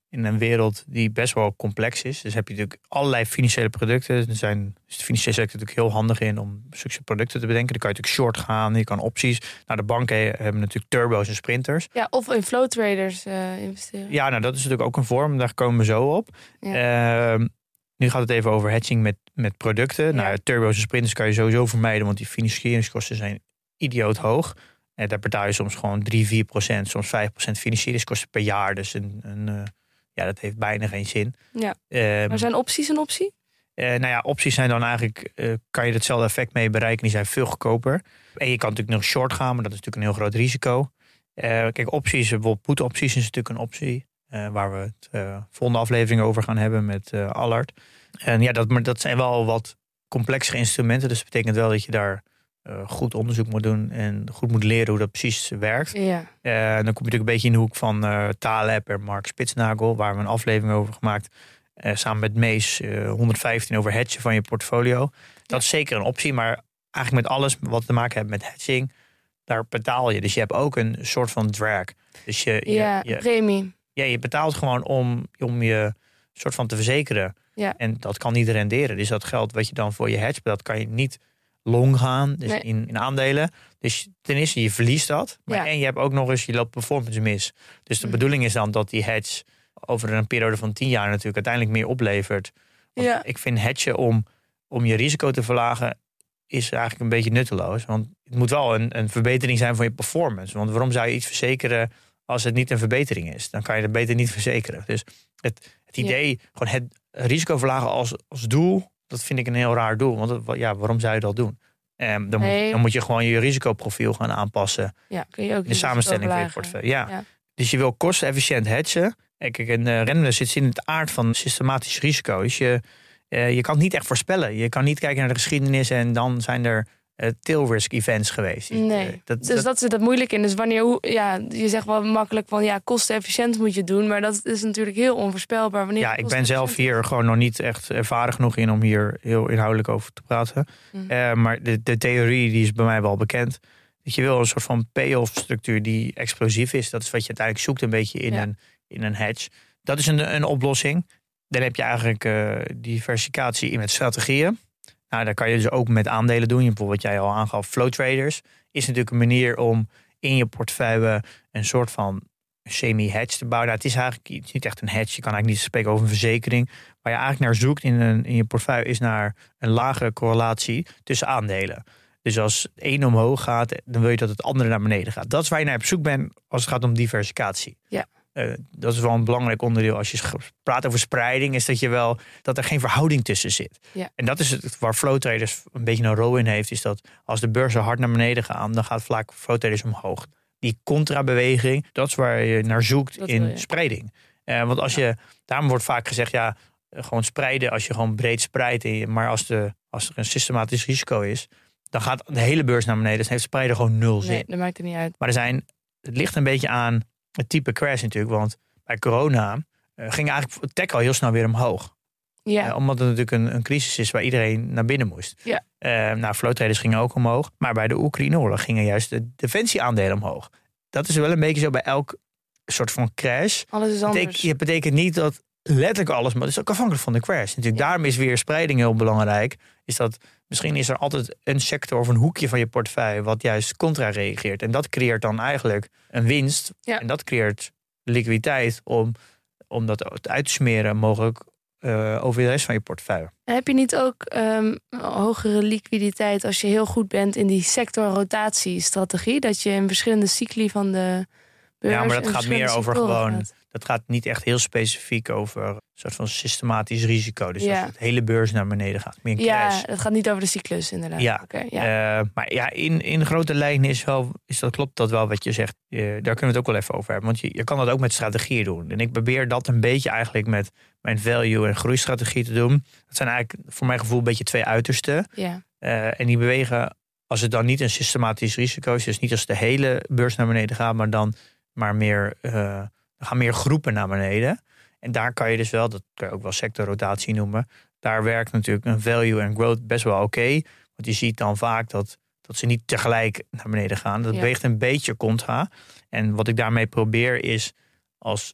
in een wereld die best wel complex is. Dus heb je natuurlijk allerlei financiële producten. Er zijn, is de financiële sector natuurlijk heel handig in om zulke producten te bedenken. Dan kan je natuurlijk short gaan, je kan opties. Nou, de banken hebben natuurlijk turbo's en sprinters. Ja, of in flow traders uh, investeren. Ja, nou dat is natuurlijk ook een vorm. Daar komen we zo op. Ja. Uh, nu gaat het even over hedging met, met producten. Ja. Nou, turbo's en sprinters kan je sowieso vermijden, want die financieringskosten zijn idioot hoog. En daar betaal je soms gewoon drie, vier procent, soms vijf procent financieringskosten per jaar. Dus een, een, uh, ja, dat heeft bijna geen zin. Ja. Um, maar zijn opties een optie? Uh, nou ja, opties zijn dan eigenlijk, uh, kan je hetzelfde effect mee bereiken. Die zijn veel goedkoper. En je kan natuurlijk nog short gaan, maar dat is natuurlijk een heel groot risico. Uh, kijk, opties, bijvoorbeeld put-opties is natuurlijk een optie. Uh, waar we het uh, volgende aflevering over gaan hebben met uh, Allard. En ja, dat, maar dat zijn wel wat complexere instrumenten. Dus dat betekent wel dat je daar uh, goed onderzoek moet doen en goed moet leren hoe dat precies werkt. Ja. Uh, dan kom je natuurlijk een beetje in de hoek van uh, Taleb en Mark Spitsnagel, waar we een aflevering over gemaakt. Uh, samen met Mees uh, honderdvijftien over hedgen van je portfolio. Dat ja. is zeker een optie, maar eigenlijk met alles wat te maken heeft met hedging, daar betaal je. Dus je hebt ook een soort van drag. Dus je, ja, je, je, premie. Ja, je betaalt gewoon om, om je soort van te verzekeren. Ja. En dat kan niet renderen. Dus dat geld wat je dan voor je hedge, dat kan je niet long gaan. Dus nee. in, in aandelen. Dus ten eerste, je verliest dat. Maar ja. en je hebt ook nog eens, je loopt performance mis. Dus de mm. bedoeling is dan dat die hedge over een periode van tien jaar natuurlijk uiteindelijk meer oplevert. Want ja. ik vind hedgen om, om je risico te verlagen is eigenlijk een beetje nutteloos. Want het moet wel een, een verbetering zijn van je performance. Want waarom zou je iets verzekeren als het niet een verbetering is? Dan kan je het beter niet verzekeren. Dus het, het idee, ja. gewoon het risico verlagen als, als doel, dat vind ik een heel raar doel. Want ja, waarom zou je dat doen? Um, dan, nee. moet, dan moet je gewoon je risicoprofiel gaan aanpassen. Ja, kun je ook de samenstelling van je portefeuille. Ja. ja. Dus je wil kostenefficiënt hedgen. Kijk, in uh, rennen zit in het aard van systematisch risico. Dus je, uh, je kan het niet echt voorspellen. Je kan niet kijken naar de geschiedenis en dan zijn er Uh, tail risk events geweest. Nee, uh, dat, dus dat, dat zit het moeilijk in. Dus wanneer, hoe, ja, je zegt wel makkelijk van ja, kostenefficiënt moet je doen, maar dat is natuurlijk heel onvoorspelbaar. Wanneer ja, ik ben zelf hier gewoon nog niet echt ervaren genoeg in om hier heel inhoudelijk over te praten. Mm. Uh, maar de, de theorie die is bij mij wel bekend. Dat je wil een soort van payoff structuur die explosief is. Dat is wat je uiteindelijk zoekt een beetje in, ja. een, in een hedge. Dat is een, een oplossing. Dan heb je eigenlijk uh, diversificatie in met strategieën. Nou, dat kan je dus ook met aandelen doen. Bijvoorbeeld wat jij al aangaf, flow traders is natuurlijk een manier om in je portefeuille een soort van semi-hedge te bouwen. Nou, het is eigenlijk het is niet echt een hedge. Je kan eigenlijk niet spreken over een verzekering. Waar je eigenlijk naar zoekt in, een, in je portefeuille is naar een lagere correlatie tussen aandelen. Dus als het een omhoog gaat, dan wil je dat het andere naar beneden gaat. Dat is waar je naar op zoek bent als het gaat om diversificatie. Ja. Uh, dat is wel een belangrijk onderdeel. Als je praat over spreiding, is dat je wel dat er geen verhouding tussen zit. Ja. En dat is het waar flow traders een beetje een rol in heeft. Is dat als de beurzen hard naar beneden gaan, dan gaat vaak flow traders omhoog. Die contrabeweging, dat is waar je naar zoekt dat in spreiding. Uh, want als ja. je, daarom wordt vaak gezegd, ja, gewoon spreiden als je gewoon breed spreidt. Maar als, de, als er een systematisch risico is, dan gaat de hele beurs naar beneden. Dus heeft spreiden gewoon nul zin. Nee, dat maakt het niet uit. Maar er zijn, het ligt een beetje aan het type crash natuurlijk. Want bij corona uh, ging eigenlijk tech al heel snel weer omhoog. Ja. Uh, omdat het natuurlijk een, een crisis is waar iedereen naar binnen moest. Ja. Uh, nou, flow traders gingen ook omhoog. Maar bij de Oekraïne-oorlog gingen juist de defensieaandelen omhoog. Dat is wel een beetje zo bij elk soort van crash. Alles is anders. Het betekent, betekent niet dat letterlijk alles, maar het is ook afhankelijk van de crash. Natuurlijk, ja. Daarom is weer spreiding heel belangrijk. Is dat misschien is er altijd een sector of een hoekje van je portefeuille wat juist contra reageert. En dat creëert dan eigenlijk een winst. Ja. En dat creëert liquiditeit om, om dat uit te smeren mogelijk uh, over de rest van je portefeuille. En heb je niet ook um, hogere liquiditeit als je heel goed bent in die sectorrotatiestrategie? Dat je in verschillende cycli van de beurs... Ja, maar dat gaat meer over gewoon... Gaat. Dat gaat niet echt heel specifiek over een soort van systematisch risico. Dus ja. als het hele beurs naar beneden gaat. Meer een ja, crash. het gaat niet over de cyclus inderdaad. Ja, okay, ja. Uh, maar ja, in, in grote lijnen is, wel, is dat klopt dat wel wat je zegt. Uh, daar kunnen we het ook wel even over hebben. Want je, je kan dat ook met strategieën doen. En ik probeer dat een beetje eigenlijk met mijn value- en groeistrategie te doen. Dat zijn eigenlijk voor mijn gevoel een beetje twee uitersten. Ja. Uh, en die bewegen, als het dan niet een systematisch risico is, dus niet als de hele beurs naar beneden gaat, maar dan maar meer... Uh, Er gaan meer groepen naar beneden. En daar kan je dus wel, dat kan je ook wel sectorrotatie noemen. Daar werkt natuurlijk een value en growth best wel oké. Okay, want je ziet dan vaak dat, dat ze niet tegelijk naar beneden gaan. Dat ja. beweegt een beetje contra. En wat ik daarmee probeer is als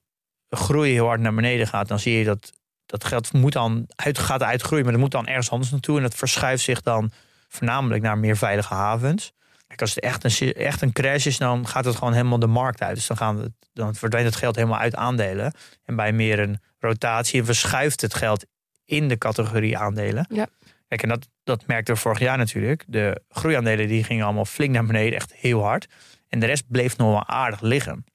groei heel hard naar beneden gaat, dan zie je dat dat geld moet dan uit, gaat uitgroeien, maar dat moet dan ergens anders naartoe. En dat verschuift zich dan voornamelijk naar meer veilige havens. Kijk, als het echt een, echt een crash is, dan gaat het gewoon helemaal de markt uit. Dus dan, gaan we, dan verdwijnt het geld helemaal uit aandelen. En bij meer een rotatie verschuift het geld in de categorie aandelen. Ja. Kijk, en dat, dat merkten we vorig jaar natuurlijk. De groeiaandelen die gingen allemaal flink naar beneden, echt heel hard. En de rest bleef nog wel aardig liggen.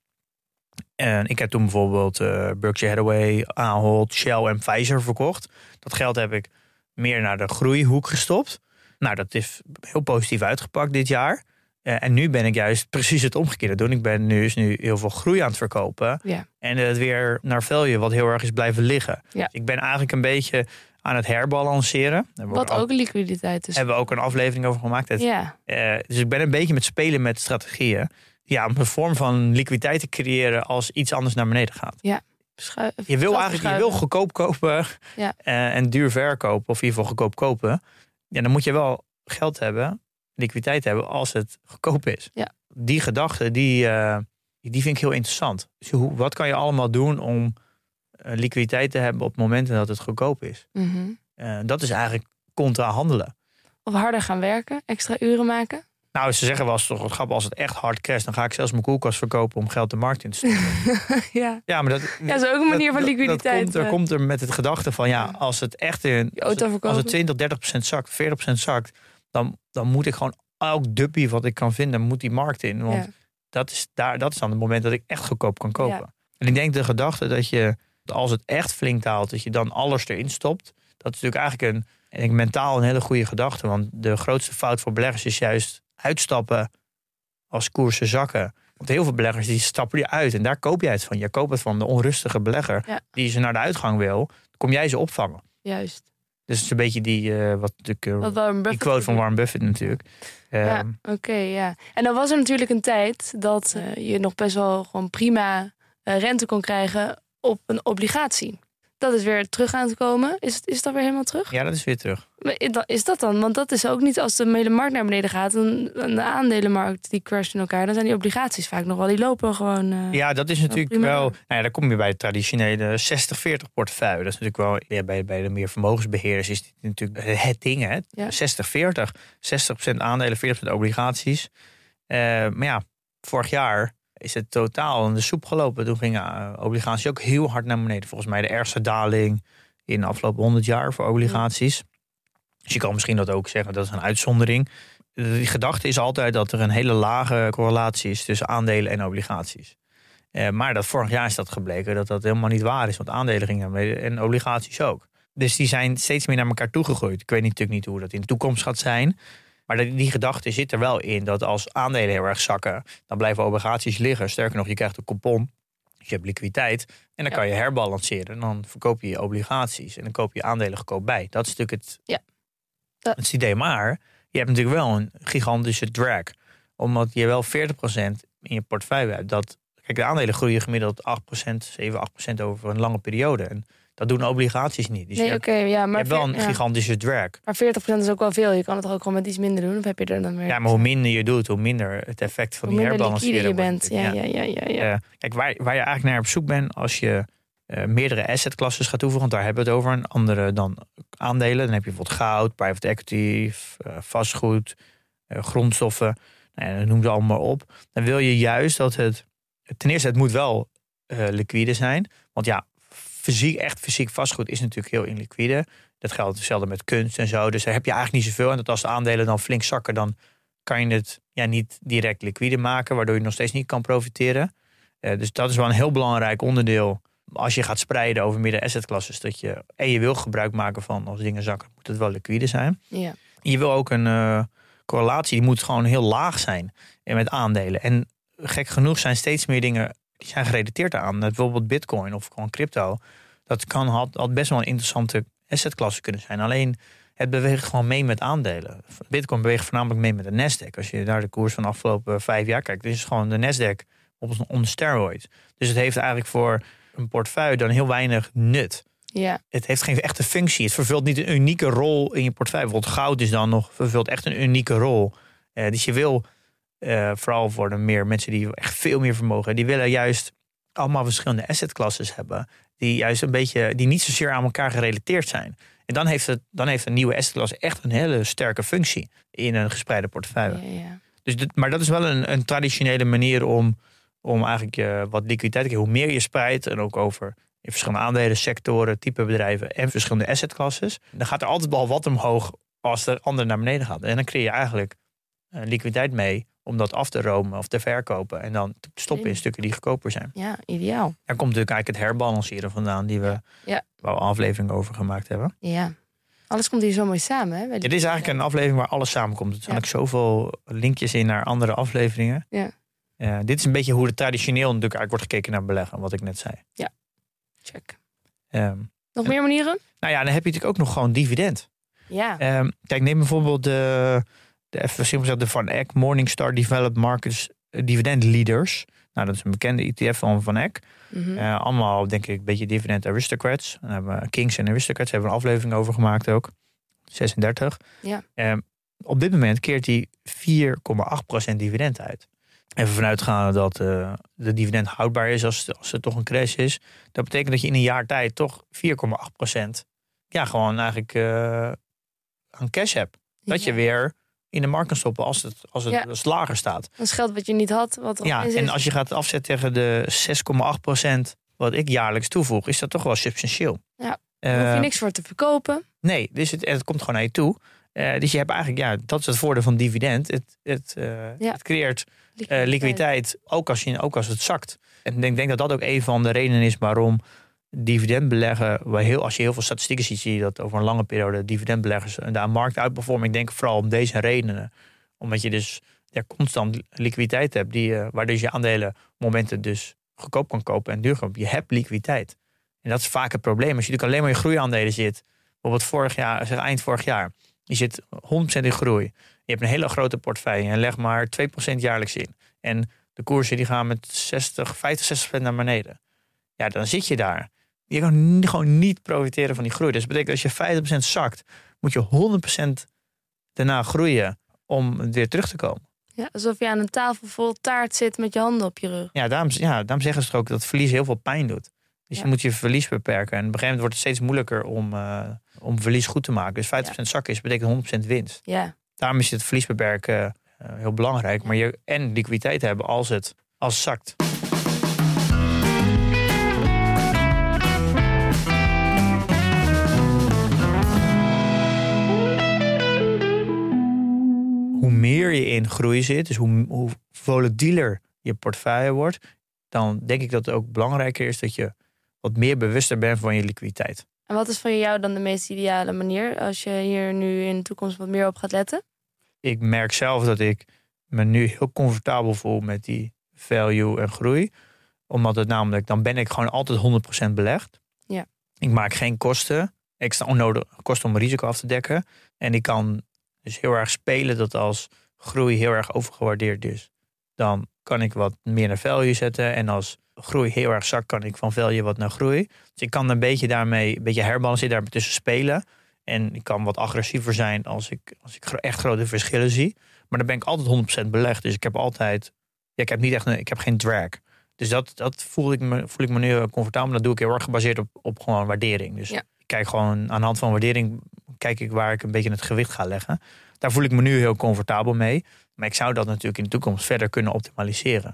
En ik heb toen bijvoorbeeld uh, Berkshire Hathaway, Ahold, Shell en Pfizer verkocht. Dat geld heb ik meer naar de groeihoek gestopt. Nou, dat is heel positief uitgepakt dit jaar. Uh, en nu ben ik juist precies het omgekeerde doen. Ik ben nu, is nu heel veel groei aan het verkopen. Ja. En het weer naar value, wat heel erg is blijven liggen. Ja. Dus ik ben eigenlijk een beetje aan het herbalanceren. Wat ook, ook liquiditeit is. Hebben we ook een aflevering over gemaakt. Het, ja. uh, dus ik ben een beetje met spelen met strategieën. Ja, om een vorm van liquiditeit te creëren als iets anders naar beneden gaat. Ja. Schu- je wil eigenlijk je wil goedkoop kopen ja. uh, en duur verkopen. Of in ieder geval goedkoop kopen. Ja, dan moet je wel geld hebben, liquiditeit hebben als het goedkoop is. Ja. Die gedachte, die, uh, die vind ik heel interessant. Dus hoe, wat kan je allemaal doen om uh, liquiditeit te hebben op momenten dat het goedkoop is? Mm-hmm. Uh, dat is eigenlijk contra handelen. Of harder gaan werken, extra uren maken? Nou, ze zeggen wel eens toch wat grappig, als het echt hard crasht, dan ga ik zelfs mijn koelkast verkopen om geld de markt in te sturen. ja. Ja, maar dat, ja, dat is ook een manier dat, van liquiditeit. Dat, dat komt, er komt er met het gedachte van, ja, als het echt in, als het, als het twintig, dertig procent zakt, veertig procent zakt, dan, dan moet ik gewoon elk duppie wat ik kan vinden, moet die markt in. Want ja. dat, is daar, dat is dan het moment dat ik echt goedkoop kan kopen. Ja. En ik denk de gedachte dat je, als het echt flink daalt, dat je dan alles erin stopt. Dat is natuurlijk eigenlijk een, en ik, mentaal een hele goede gedachte. Want de grootste fout voor beleggers is juist uitstappen als koersen zakken. Want heel veel beleggers die stappen die uit en daar koop jij het van. Je koopt het van de onrustige belegger ja. die ze naar de uitgang wil. Dan kom jij ze opvangen. Juist. Dus het is een beetje die, uh, wat natuurlijk, uh, wat die quote van Warren Buffett natuurlijk. Uh, ja, oké, okay, ja. En dan was er natuurlijk een tijd dat uh, je nog best wel gewoon prima uh, rente kon krijgen op een obligatie. Dat is weer terug aan te komen. Is, is dat weer helemaal terug? Ja, dat is weer terug. Is dat dan? Want dat is ook niet als de hele markt naar beneden gaat. En de aandelenmarkt die crasht in elkaar. Dan zijn die obligaties vaak nog wel. Die lopen gewoon. Uh, ja, dat is natuurlijk wel. Nou ja, daar kom je bij de traditionele zestig veertig portefeuille. Dat is natuurlijk wel. Ja, bij, bij de meer vermogensbeheerders is dit natuurlijk het ding. Hè? Ja. zestig veertig. zestig procent aandelen, veertig procent obligaties. Uh, maar ja, vorig jaar is het totaal in de soep gelopen. Toen gingen uh, obligaties ook heel hard naar beneden. Volgens mij de ergste daling in de afgelopen honderd jaar voor obligaties. Ja. Dus je kan misschien dat ook zeggen, dat is een uitzondering. De gedachte is altijd dat er een hele lage correlatie is tussen aandelen en obligaties. Uh, maar dat vorig jaar is dat gebleken dat dat helemaal niet waar is. Want aandelen gingen naar beneden en obligaties ook. Dus die zijn steeds meer naar elkaar toegegroeid. Ik weet natuurlijk niet hoe dat in de toekomst gaat zijn. Maar die, die gedachte zit er wel in dat als aandelen heel erg zakken, dan blijven obligaties liggen. Sterker nog, je krijgt een coupon. Dus je hebt liquiditeit. En dan ja. kan je herbalanceren. En dan verkoop je je obligaties. En dan koop je aandelen goedkoop bij. Dat is natuurlijk het, ja. dat... het idee. Maar je hebt natuurlijk wel een gigantische drag. Omdat je wel veertig procent in je portefeuille hebt. Dat, kijk, de aandelen groeien gemiddeld acht procent, zeven, acht procent over een lange periode. En dat doen obligaties niet. Dus nee, je, okay, ja, maar je hebt wel een ja. gigantische drag. Maar veertig procent is ook wel veel. Je kan het ook gewoon met iets minder doen. Of heb je er dan weer... Ja, maar hoe minder je doet, hoe minder het effect van hoe die herbalanceren je bent. Ja, ja, ja, ja, ja. Uh, kijk, waar, waar je eigenlijk naar op zoek bent als je uh, meerdere assetklassen gaat toevoegen, want daar hebben we het over. Een andere dan aandelen. Dan heb je bijvoorbeeld goud, private equity, uh, vastgoed, uh, grondstoffen. Nou ja, noem ze allemaal op. Dan wil je juist dat het... Ten eerste, het moet wel uh, liquide zijn. Want ja, fysiek, echt fysiek vastgoed is natuurlijk heel illiquide. Dat geldt hetzelfde met kunst en zo. Dus daar heb je eigenlijk niet zoveel. En dat als de aandelen dan flink zakken, dan kan je het ja, niet direct liquide maken, waardoor je nog steeds niet kan profiteren. Uh, dus dat is wel een heel belangrijk onderdeel. Als je gaat spreiden over meerdere assetklasses, dat je en je wil gebruik maken van als dingen zakken, moet het wel liquide zijn. Ja. Je wil ook een uh, correlatie, die moet gewoon heel laag zijn met aandelen. En gek genoeg zijn steeds meer dingen die zijn gerelateerd aan. Bijvoorbeeld bitcoin of gewoon crypto. Dat kan had, had best wel een interessante assetklasse kunnen zijn. Alleen het beweegt gewoon mee met aandelen. Bitcoin beweegt voornamelijk mee met de Nasdaq. Als je naar de koers van de afgelopen vijf jaar kijkt, dan is het gewoon de Nasdaq op een steroid. Dus het heeft eigenlijk voor een portefeuille dan heel weinig nut. Ja. Het heeft geen echte functie. Het vervult niet een unieke rol in je portefeuille. Bijvoorbeeld goud is dan nog vervult echt een unieke rol. Uh, dus je wil, uh, vooral voor de meer mensen die echt veel meer vermogen, die willen juist allemaal verschillende assetclasses hebben. Die juist een beetje, die niet zozeer aan elkaar gerelateerd zijn. En dan heeft, het, dan heeft een nieuwe assetklasse echt een hele sterke functie in een gespreide portefeuille. Ja, ja. Dus dit, maar dat is wel een, een traditionele manier om, om eigenlijk uh, wat liquiditeit te krijgen. Hoe meer je spreidt en ook over in verschillende aandelen, sectoren, type bedrijven en verschillende assetclasses. Dan gaat er altijd wel wat omhoog als de andere naar beneden gaat. En dan creëer je eigenlijk uh, liquiditeit mee om dat af te romen of te verkopen. En dan te stoppen in stukken die goedkoper zijn. Ja, ideaal. Daar komt natuurlijk eigenlijk het herbalanceren vandaan die we ja. wel een aflevering over gemaakt hebben. Ja, alles komt hier zo mooi samen. Hè, het is eigenlijk een aflevering waar alles samenkomt. Er zijn ja. ook zoveel linkjes in naar andere afleveringen. Ja. Uh, dit is een beetje hoe er traditioneel natuurlijk eigenlijk wordt gekeken naar beleggen, wat ik net zei. Ja, check. Um, nog meer manieren? Nou ja, dan heb je natuurlijk ook nog gewoon dividend. Ja. Um, kijk, neem bijvoorbeeld de, de, even simpel gezegd, de Van Eck Morningstar Developed Markets Dividend Leaders. Nou, dat is een bekende E T F van Van Eck. Mm-hmm. Uh, allemaal, denk ik, een beetje dividend aristocrats. Dan hebben we Kings en aristocrats, hebben we een aflevering over gemaakt ook. zesendertig. Ja. Um, op dit moment keert hij vier komma acht procent dividend uit. Even vanuitgaan dat uh, de dividend houdbaar is als, als er toch een crash is. Dat betekent dat je in een jaar tijd toch vier komma acht procent ja, gewoon eigenlijk uh, aan cash hebt. Dat ja. je weer in de markt kan stoppen als het, als het, ja. als het lager staat. Dat is geld wat je niet had. Wat er ja, en als je gaat afzetten tegen de zes komma acht procent wat ik jaarlijks toevoeg, is dat toch wel substantieel. Ja, daar uh, hoef je niks voor te verkopen. Nee, dus het, het komt gewoon naar je toe. Uh, dus je hebt eigenlijk, ja, dat is het voordeel van dividend. Het, het, uh, ja. het creëert uh, liquiditeit, ook als, je, ook als het zakt. En ik denk, denk dat dat ook een van de redenen is waarom dividend beleggen, waar heel, als je heel veel statistieken ziet, zie je dat over een lange periode dividendbeleggers de markt uitperformen. Ik denk vooral om deze redenen. Omdat je dus ja, constant liquiditeit hebt, die, uh, waar dus je aandelen momenten dus goedkoop kan kopen en duur kan kopen. Je hebt liquiditeit. En dat is vaak het probleem. Als je natuurlijk alleen maar in groeiaandelen zit, bijvoorbeeld vorig jaar, zeg eind vorig jaar, je zit honderd procent in groei. Je hebt een hele grote portefeuille en leg maar twee procent jaarlijks in. En de koersen die gaan met zestig, vijftig, zestig procent naar beneden. Ja, dan zit je daar. Je kan gewoon niet profiteren van die groei. Dus dat betekent dat als je vijftig procent zakt, moet je honderd procent daarna groeien om weer terug te komen. Ja, alsof je aan een tafel vol taart zit met je handen op je rug. Ja, daarom, ja, daarom zeggen ze ook dat verlies heel veel pijn doet. Dus ja. je moet je verlies beperken. En op een gegeven moment wordt het steeds moeilijker om, uh, om verlies goed te maken. Dus vijftig procent ja. zakken is, betekent honderd procent winst. Ja. Daarom is het verlies beperken uh, heel belangrijk. Ja. Maar je en liquiditeit hebben als het, als het zakt. Hoe meer je in groei zit, dus hoe, hoe volatieler je portefeuille wordt, dan denk ik dat het ook belangrijker is dat je wat meer bewuster bent van je liquiditeit. En wat is voor jou dan de meest ideale manier als je hier nu in de toekomst wat meer op gaat letten? Ik merk zelf dat ik me nu heel comfortabel voel met die value en groei. Omdat het namelijk, dan ben ik gewoon altijd honderd procent belegd. Ja. Ik maak geen kosten, extra onnodig kosten om mijn risico af te dekken. En ik kan dus heel erg spelen dat als groei heel erg overgewaardeerd is, dan kan ik wat meer naar value zetten. En als groei heel erg zakt, kan ik van value wat naar groei. Dus ik kan een beetje daarmee, een beetje herbalanceren, daar tussen spelen. En ik kan wat agressiever zijn als ik, als ik echt grote verschillen zie. Maar dan ben ik altijd honderd procent belegd. Dus ik heb altijd, ja, ik heb niet echt een, ik heb geen drag. Dus dat, dat voel ik me, voel ik me nu comfortabel. Dat doe ik heel erg gebaseerd op, op gewoon waardering. Dus ja. ik kijk gewoon aan de hand van waardering, kijk ik waar ik een beetje het gewicht ga leggen. Daar voel ik me nu heel comfortabel mee. Maar ik zou dat natuurlijk in de toekomst verder kunnen optimaliseren.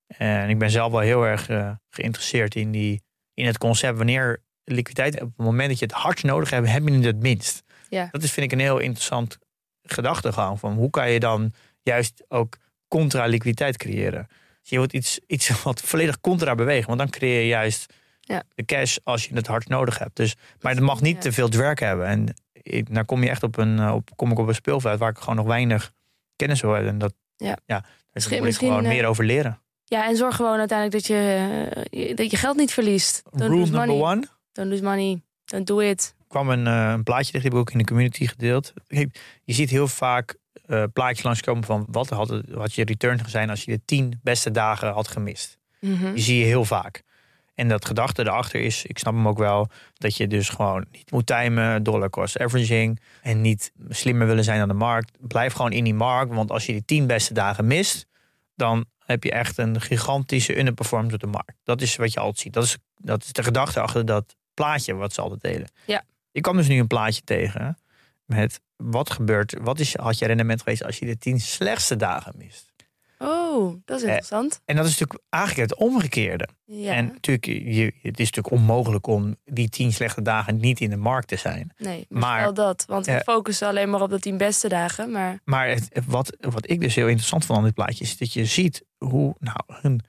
En ik ben zelf wel heel erg uh, geïnteresseerd in, die, in het concept. Wanneer liquiditeit, op het moment dat je het hardst nodig hebt, heb je het het minst. Ja. Dat is, vind ik, een heel interessant gedachtegang. Van hoe kan je dan juist ook contra-liquiditeit creëren? Dus je wilt iets, iets wat volledig contra bewegen. Want dan creëer je juist ja. de cash als je het hard nodig hebt. Dus, maar het mag niet ja. te veel drag hebben. En ik, dan kom je echt op een, op, kom ik op een speelveld waar ik gewoon nog weinig kennis wil hebben. En dat, ja. Ja, daar moet ik gewoon uh, meer over leren. Ja, en zorg gewoon uiteindelijk dat je, uh, dat je geld niet verliest. Don't Rule number money. one. Don't lose money. Don't do it. Er kwam een, uh, een plaatje, die heb ik ook in de community gedeeld. Je ziet heel vaak uh, plaatjes langskomen van wat had, het, had je return zijn als je de tien beste dagen had gemist. Mm-hmm. Die zie je heel vaak. En dat gedachte erachter is, ik snap hem ook wel, dat je dus gewoon niet moet timen, dollar cost averaging en niet slimmer willen zijn dan de markt. Blijf gewoon in die markt, want als je die tien beste dagen mist, dan heb je echt een gigantische underperformance op de markt. Dat is wat je altijd ziet. Dat is, dat is de gedachte achter dat plaatje wat ze altijd delen. Ja. Ik kwam dus nu een plaatje tegen met wat gebeurt, wat is, had je rendement geweest als je de tien slechtste dagen mist. Oh, dat is interessant. Eh, en dat is natuurlijk eigenlijk het omgekeerde. Ja. En natuurlijk, je, het is natuurlijk onmogelijk om die tien slechte dagen niet in de markt te zijn. Nee, maar, maar wel dat. Want we eh, focussen alleen maar op de tien beste dagen. Maar, maar het, wat, wat ik dus heel interessant vond aan dit plaatje is dat je ziet hoe nou een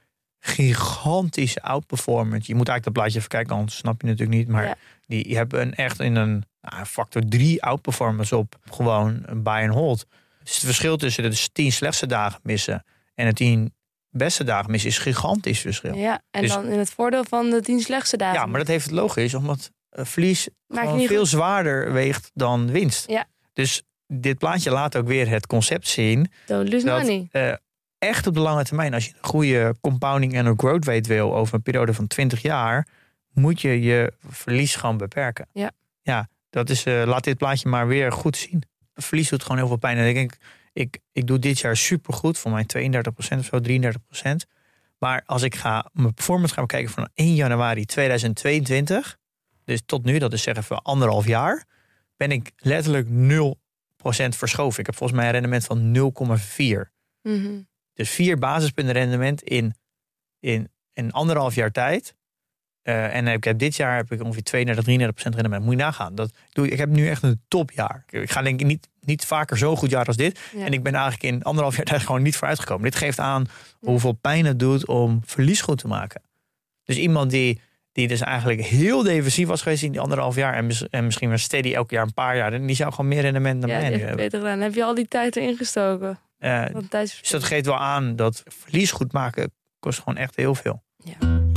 gigantische outperformance. Je moet eigenlijk dat plaatje even kijken, anders snap je natuurlijk niet. Maar ja. die hebben een, echt in een nou, factor drie outperformance op gewoon een buy and hold. Dus het verschil tussen de tien slechtste dagen missen en de tien beste dagen missen is gigantisch verschil. Ja, en dus, dan in het voordeel van de tien slechtste dagen. Ja, maar dat heeft het logisch, omdat verlies gewoon veel goed. zwaarder weegt dan winst. Ja. Dus dit plaatje laat ook weer het concept zien. Don't lose dat, money. Uh, echt op de lange termijn, als je een goede compounding en een growth rate wil over een periode van twintig jaar, moet je je verlies gewoon beperken. Ja. Ja, dat is, uh, laat dit plaatje maar weer goed zien. Verlies doet gewoon heel veel pijn. En ik denk, ik, ik doe dit jaar supergoed, voor mij tweeëndertig procent of zo, drieëndertig procent. Maar als ik ga mijn performance gaan bekijken van één januari tweeduizend tweeëntwintig, dus tot nu, dat is zeggen voor anderhalf jaar, ben ik letterlijk nul procent verschoven. Ik heb volgens mij een rendement van nul komma vier. Mm-hmm. Dus vier basispunten rendement in, in, in anderhalf jaar tijd. Uh, en ik heb dit jaar heb ik ongeveer tweeëndertig, drieëndertig procent rendement. Moet je nagaan. Dat, doe, ik heb nu echt een topjaar. Ik ga denk ik niet, niet vaker zo goed jaar als dit. Ja. En ik ben eigenlijk in anderhalf jaar tijd gewoon niet vooruitgekomen. Dit geeft aan ja. hoeveel pijn het doet om verlies goed te maken. Dus iemand die, die dus eigenlijk heel defensief was geweest in die anderhalf jaar. En, mis, en misschien maar steady elk jaar een paar jaar. En die zou gewoon meer rendement dan ja, mij nu hebben. Beter gedaan. Heb je al die tijd erin gestoken? Uh, dus dat geeft wel aan dat verlies goed maken kost gewoon echt heel veel. Ja.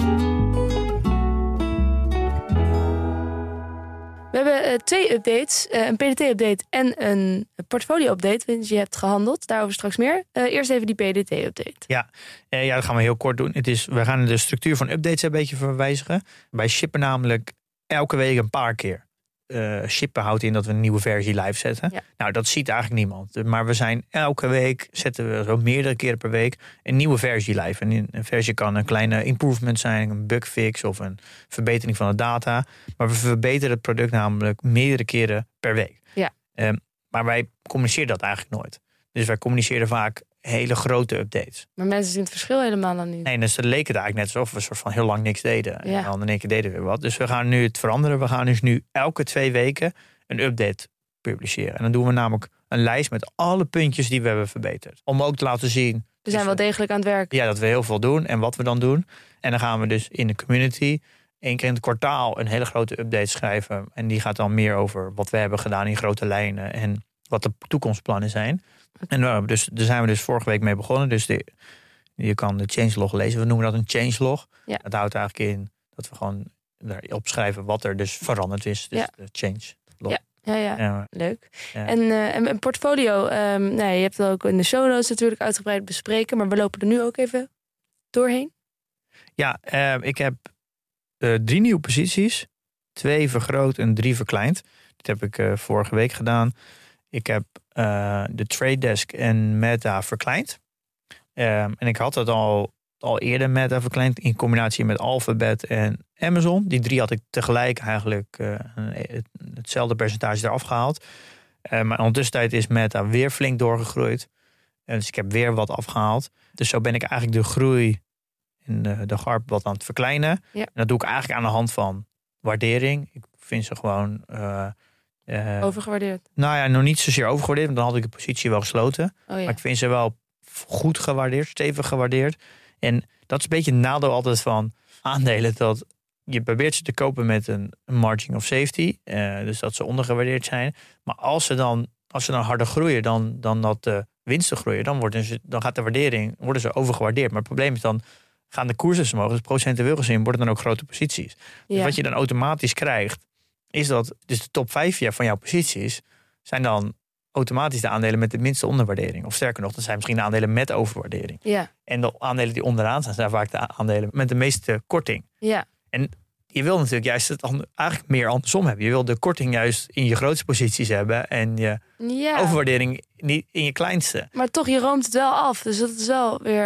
We hebben uh, twee updates. Uh, een P D T-update en een portfolio-update. Want je hebt gehandeld. Daarover straks meer. Uh, eerst even die P D T-update. Ja, uh, ja, dat gaan we heel kort doen. Het is, we gaan de structuur van updates een beetje verwijzigen. Wij shippen namelijk elke week een paar keer. Uh, shippen houdt in dat we een nieuwe versie live zetten. Ja. Nou, dat ziet eigenlijk niemand. Maar we zijn elke week, zetten we zo meerdere keren per week, een nieuwe versie live. En een versie kan een kleine improvement zijn, een bugfix of een verbetering van de data. Maar we verbeteren het product namelijk meerdere keren per week. Ja. Um, maar wij communiceren dat eigenlijk nooit. Dus wij communiceren vaak hele grote updates. Maar mensen zien het verschil helemaal dan niet. Nee, dus het leek het eigenlijk net alsof we een soort van heel lang niks deden. Ja. En dan in één keer deden we weer wat. Dus we gaan nu het veranderen. We gaan dus nu elke twee weken een update publiceren. En dan doen we namelijk een lijst met alle puntjes die we hebben verbeterd. Om ook te laten zien. We zijn dus wel degelijk aan het werk. Ja, dat we heel veel doen en wat we dan doen. En dan gaan we dus in de community één keer in het kwartaal een hele grote update schrijven. En die gaat dan meer over wat we hebben gedaan in grote lijnen. En wat de toekomstplannen zijn. En nou, dus, daar zijn we dus vorige week mee begonnen. Dus de, je kan de changelog lezen. We noemen dat een changelog. Ja. Dat houdt eigenlijk in dat we gewoon daarop schrijven wat er dus veranderd is. Dus ja. de changelog. Ja, ja, ja. ja. Leuk. Ja. En uh, een portfolio, um, nou, je hebt het ook in de show notes natuurlijk uitgebreid bespreken. Maar we lopen er nu ook even doorheen. Ja, uh, ik heb uh, drie nieuwe posities. Twee vergroot en drie verkleind. Dat heb ik uh, vorige week gedaan. Ik heb uh, de Trade Desk en Meta verkleind. Um, en ik had het al, al eerder Meta verkleind in combinatie met Alphabet en Amazon. Die drie had ik tegelijk eigenlijk uh, het, hetzelfde percentage eraf gehaald. Uh, maar ondertussen is Meta weer flink doorgegroeid. Uh, dus ik heb weer wat afgehaald. Dus zo ben ik eigenlijk de groei in de, de G A R P wat aan het verkleinen. Ja. En dat doe ik eigenlijk aan de hand van waardering. Ik vind ze gewoon... Uh, Uh, overgewaardeerd? Nou ja, nog niet zozeer overgewaardeerd. Want dan had ik de positie wel gesloten. Oh, ja. Maar ik vind ze wel goed gewaardeerd, stevig gewaardeerd. En dat is een beetje het nadeel altijd van aandelen. Dat je probeert ze te kopen met een margin of safety. Uh, dus dat ze ondergewaardeerd zijn. Maar als ze dan, als ze dan harder groeien dan, dan dat de winsten groeien. Dan, worden ze, dan gaat de waardering, worden ze overgewaardeerd. Maar het probleem is dan gaan de koersen omhoog. Dus procentueel gezien worden dan ook grote posities. Ja. Dus wat je dan automatisch krijgt. Is dat dus de top vijf van jouw posities zijn dan automatisch de aandelen met de minste onderwaardering. Of sterker nog, dat zijn misschien de aandelen met overwaardering. Ja. En de aandelen die onderaan staan, zijn vaak de aandelen met de meeste korting. Ja. En je wil natuurlijk juist het eigenlijk meer andersom hebben. Je wil de korting juist in je grootste posities hebben en je ja. overwaardering niet in je kleinste. Maar toch, je roomt het wel af. Dus dat is wel weer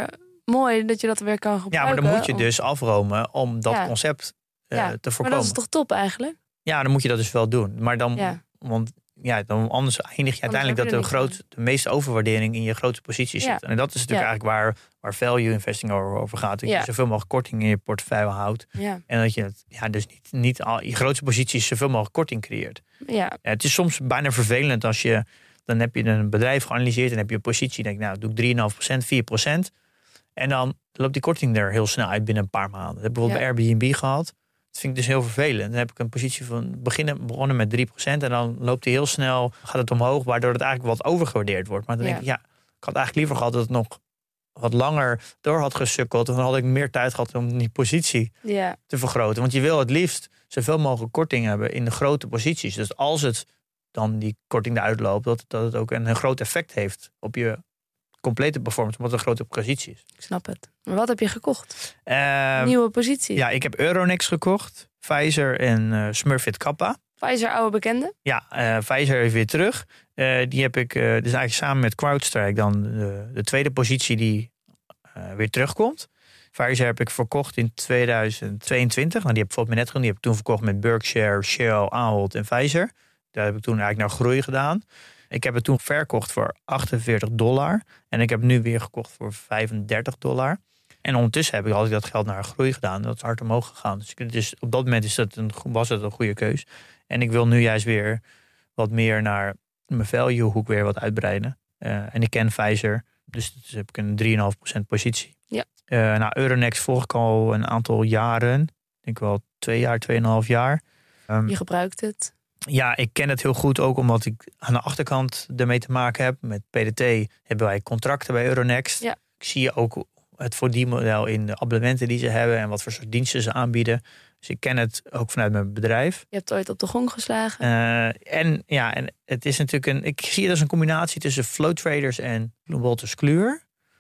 mooi dat je dat weer kan gebruiken. Ja, maar dan moet je om... dus afromen om dat ja. concept uh, ja. te voorkomen. Maar dat is toch top eigenlijk? Ja, dan moet je dat dus wel doen. Maar dan, ja. want ja, dan anders eindig je uiteindelijk dat de, groot, de meeste overwaardering in je grote posities ja. zit. En dat is natuurlijk ja. eigenlijk waar, waar value investing over, over gaat. Dat ja. je zoveel mogelijk korting in je portefeuille houdt. Ja. En dat je het, ja, dus niet, niet al je grootste posities zoveel mogelijk korting creëert. Ja. Ja, het is soms bijna vervelend als je, dan heb je een bedrijf geanalyseerd en heb je een positie. Denk ik, nou, doe ik drie komma vijf procent, vier procent. En dan loopt die korting er heel snel uit binnen een paar maanden. Dat heb ik bijvoorbeeld ja. bij Airbnb gehad. Dat vind ik dus heel vervelend. Dan heb ik een positie van beginnen, begonnen met drie procent. En dan loopt die heel snel, gaat het omhoog, waardoor het eigenlijk wat overgewaardeerd wordt. Maar dan ja. denk ik, ja, ik had eigenlijk liever gehad dat het nog wat langer door had gesukkeld. Dan had ik meer tijd gehad om die positie ja. te vergroten. Want je wil het liefst zoveel mogelijk korting hebben in de grote posities. Dus als het dan die korting eruit loopt, dat, dat het ook een, een groot effect heeft op je complete performance, omdat het een grote positie is. Ik snap het. Maar wat heb je gekocht? Uh, Nieuwe positie? Ja, ik heb Euronext gekocht, Pfizer en uh, Smurfit Kappa. Pfizer, oude bekende? Ja, uh, Pfizer is weer terug. Uh, die heb ik uh, dus eigenlijk samen met CrowdStrike dan de, de tweede positie die uh, weer terugkomt. Pfizer heb ik verkocht in tweeduizend tweeëntwintig. Nou, die heb ik bijvoorbeeld net gedaan. Die heb ik toen verkocht met Berkshire, Shell, Ahold en Pfizer. Daar heb ik toen eigenlijk naar groei gedaan. Ik heb het toen verkocht voor achtenveertig dollar. En ik heb het nu weer gekocht voor vijfendertig dollar. En ondertussen heb ik altijd dat geld naar groei gedaan. Dat is hard omhoog gegaan. Dus, dus op dat moment is dat een, was het een goede keus. En ik wil nu juist weer wat meer naar mijn value hoek weer wat uitbreiden. Uh, en ik ken Pfizer. Dus, dus heb ik een drie komma vijf procent positie. Ja. Uh, nou, Euronext volg ik al een aantal jaren. Ik denk wel twee jaar, tweeënhalf jaar. Um, Je gebruikt het. Ja, ik ken het heel goed ook omdat ik aan de achterkant ermee te maken heb. Met P D T hebben wij contracten bij Euronext. Ja. Ik zie ook het verdienmodel in de abonnementen die ze hebben en wat voor soort diensten ze aanbieden. Dus ik ken het ook vanuit mijn bedrijf. Je hebt ooit op de gong geslagen. Uh, en ja, en het is natuurlijk een. Ik zie het als een combinatie tussen flow traders en Wolters Kluwer.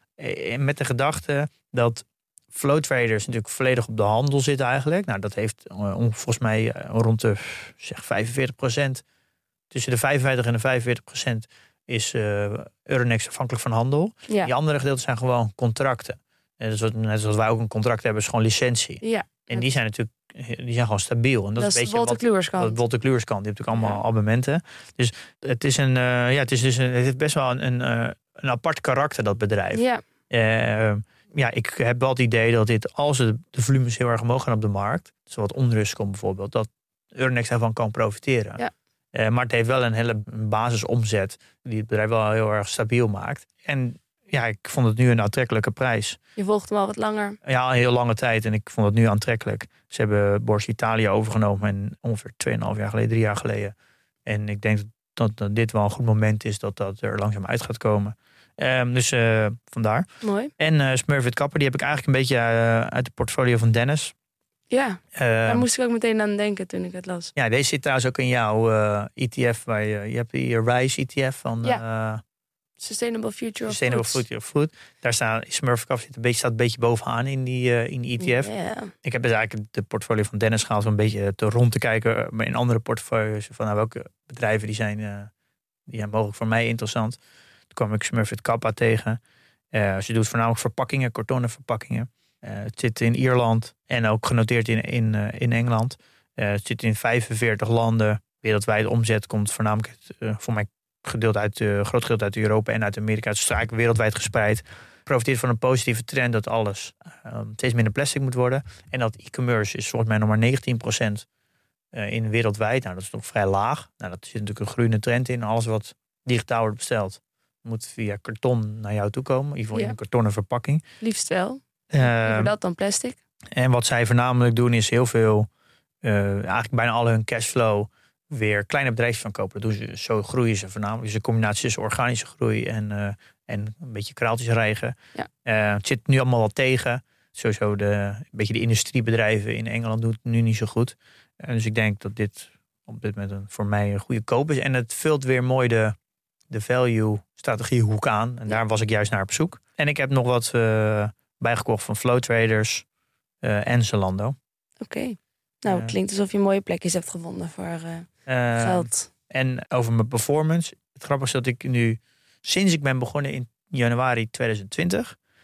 En met de gedachte dat flow traders natuurlijk volledig op de handel zitten eigenlijk. Nou, dat heeft uh, volgens mij uh, rond de zeg vijfenveertig procent. Tussen de vijfenvijftig en de vijfenveertig procent is uh, Euronext afhankelijk van handel. Ja. Die andere gedeelten zijn gewoon contracten. En dus wat, net zoals wij ook een contract hebben, is gewoon licentie. Ja. En die zijn natuurlijk die zijn gewoon stabiel. En dat, dat is een beetje Wolters Kluwerskant. Dat Wolters Kluwerskant. Die heeft natuurlijk allemaal ja. abonnementen. Dus het is een, uh, ja, het is dus een, het heeft best wel een, een, uh, een apart karakter, dat bedrijf. Ja. Uh, ja, ik heb wel het idee dat dit, als de volumes heel erg omhoog gaan op de markt, dus wat onrust komt bijvoorbeeld, dat Euronext daarvan kan profiteren. Ja. Uh, maar het heeft wel een hele basisomzet die het bedrijf wel heel erg stabiel maakt. En ja, ik vond het nu een aantrekkelijke prijs. Je volgt hem al wat langer. Ja, een heel lange tijd. En ik vond het nu aantrekkelijk. Ze hebben Borsa Italië overgenomen en ongeveer twee komma vijf jaar geleden, drie jaar geleden. En ik denk dat, dat dit wel een goed moment is dat dat er langzaam uit gaat komen. Um, dus uh, vandaar. Mooi. En uh, Smurfit Kappa, die heb ik eigenlijk een beetje uh, uit de portfolio van Dennis. Ja, uh, daar moest ik ook meteen aan denken toen ik het las. Ja, deze zit trouwens ook in jouw uh, E T F. Waar je, je hebt die RISE E T F van ja. uh, Sustainable Future Sustainable of Food. Future of Food. Daar staat Smurfit Kappa zit een beetje, staat een beetje bovenaan in die, uh, in die E T F. Yeah. Ik heb dus eigenlijk de portfolio van Dennis gehaald om een beetje te rond te kijken. Maar in andere portfolio's van nou, welke bedrijven die zijn, uh, die zijn mogelijk voor mij interessant. Toen kwam ik Smurfit Kappa tegen. Uh, ze doet voornamelijk verpakkingen, kartonnen verpakkingen. Uh, het zit in Ierland en ook genoteerd in, in, uh, in Engeland. Uh, het zit in vijfenveertig landen. Wereldwijd omzet komt voornamelijk uh, voor mij gedeeld uit, uh, groot gedeelte uit Europa en uit Amerika. Het is eigenlijk wereldwijd gespreid. Profiteert van een positieve trend dat alles uh, steeds minder plastic moet worden. En dat e-commerce is volgens mij nog maar negentien procent uh, in wereldwijd. Nou, dat is nog vrij laag. Nou, dat zit natuurlijk een groeiende trend in. Alles wat digitaal wordt besteld moet via karton naar jou toe komen. In ieder geval ja. in een kartonnen verpakking. Liefst wel. Uh, Liever dat dan plastic. En wat zij voornamelijk doen is heel veel, uh, eigenlijk bijna al hun cashflow weer kleine bedrijfjes van kopen. Dat doen ze, zo groeien ze voornamelijk. Dus een combinatie tussen organische groei en, uh, en een beetje kraaltjes rijgen. Ja. Uh, het zit nu allemaal wat tegen. Sowieso de, een beetje de industriebedrijven in Engeland doen het nu niet zo goed. Uh, dus ik denk dat dit op dit moment een, voor mij een goede koop is. En het vult weer mooi de, de value strategiehoek aan. En daar was ik juist naar op zoek. En ik heb nog wat uh, bijgekocht van Flow Traders uh, en Zalando. Oké. Okay. Nou, het klinkt alsof je mooie plekjes hebt gevonden voor uh, uh, geld. En over mijn performance. Het grappige is dat ik nu, sinds ik ben begonnen in januari tweeduizend twintig...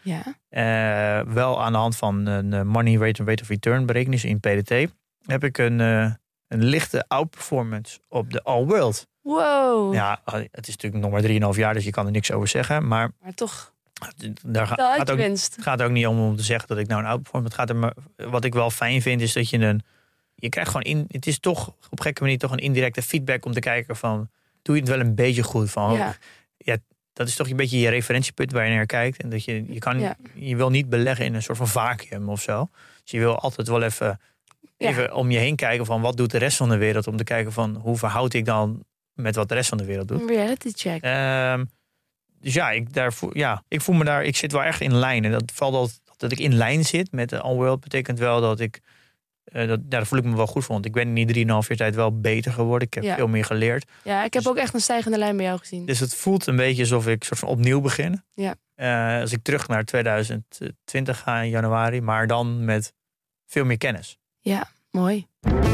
Ja. Uh, wel aan de hand van een money rate en rate of return berekening in P D T. Heb ik een, uh, een lichte outperformance op de All World. Wow. Ja, het is natuurlijk nog maar drieënhalf jaar, dus je kan er niks over zeggen. Maar, maar toch... Daar ga, gaat ook, het gaat ook niet om om te zeggen dat ik nou een outperform. Het gaat er maar, wat ik wel fijn vind is dat je een... Je krijgt gewoon in... Het is toch op gekke manier toch een indirecte feedback om te kijken van... Doe je het wel een beetje goed? Van, ja. Ja, dat is toch een beetje je referentiepunt waar je naar kijkt. En dat je, je, kan, ja. je wil niet beleggen in een soort van vacuüm of zo. Dus je wil altijd wel even, ja. even om je heen kijken van wat doet de rest van de wereld. Om te kijken van hoe verhoud ik dan met wat de rest van de wereld doet. Een reality check. Um, Dus ja ik, daarvoor, ja, ik voel me daar, ik zit wel echt in lijn. En dat valt al dat ik in lijn zit met de All World betekent wel dat ik, uh, dat, daar voel ik me wel goed voor. Want ik ben in die drieënhalf jaar tijd wel beter geworden. Ik heb ja. veel meer geleerd. Ja, ik heb dus, ook echt een stijgende lijn bij jou gezien. Dus het voelt een beetje alsof ik soort van opnieuw begin. Ja. Uh, als ik terug naar tweeduizend twintig ga in januari, maar dan met veel meer kennis. Ja, mooi.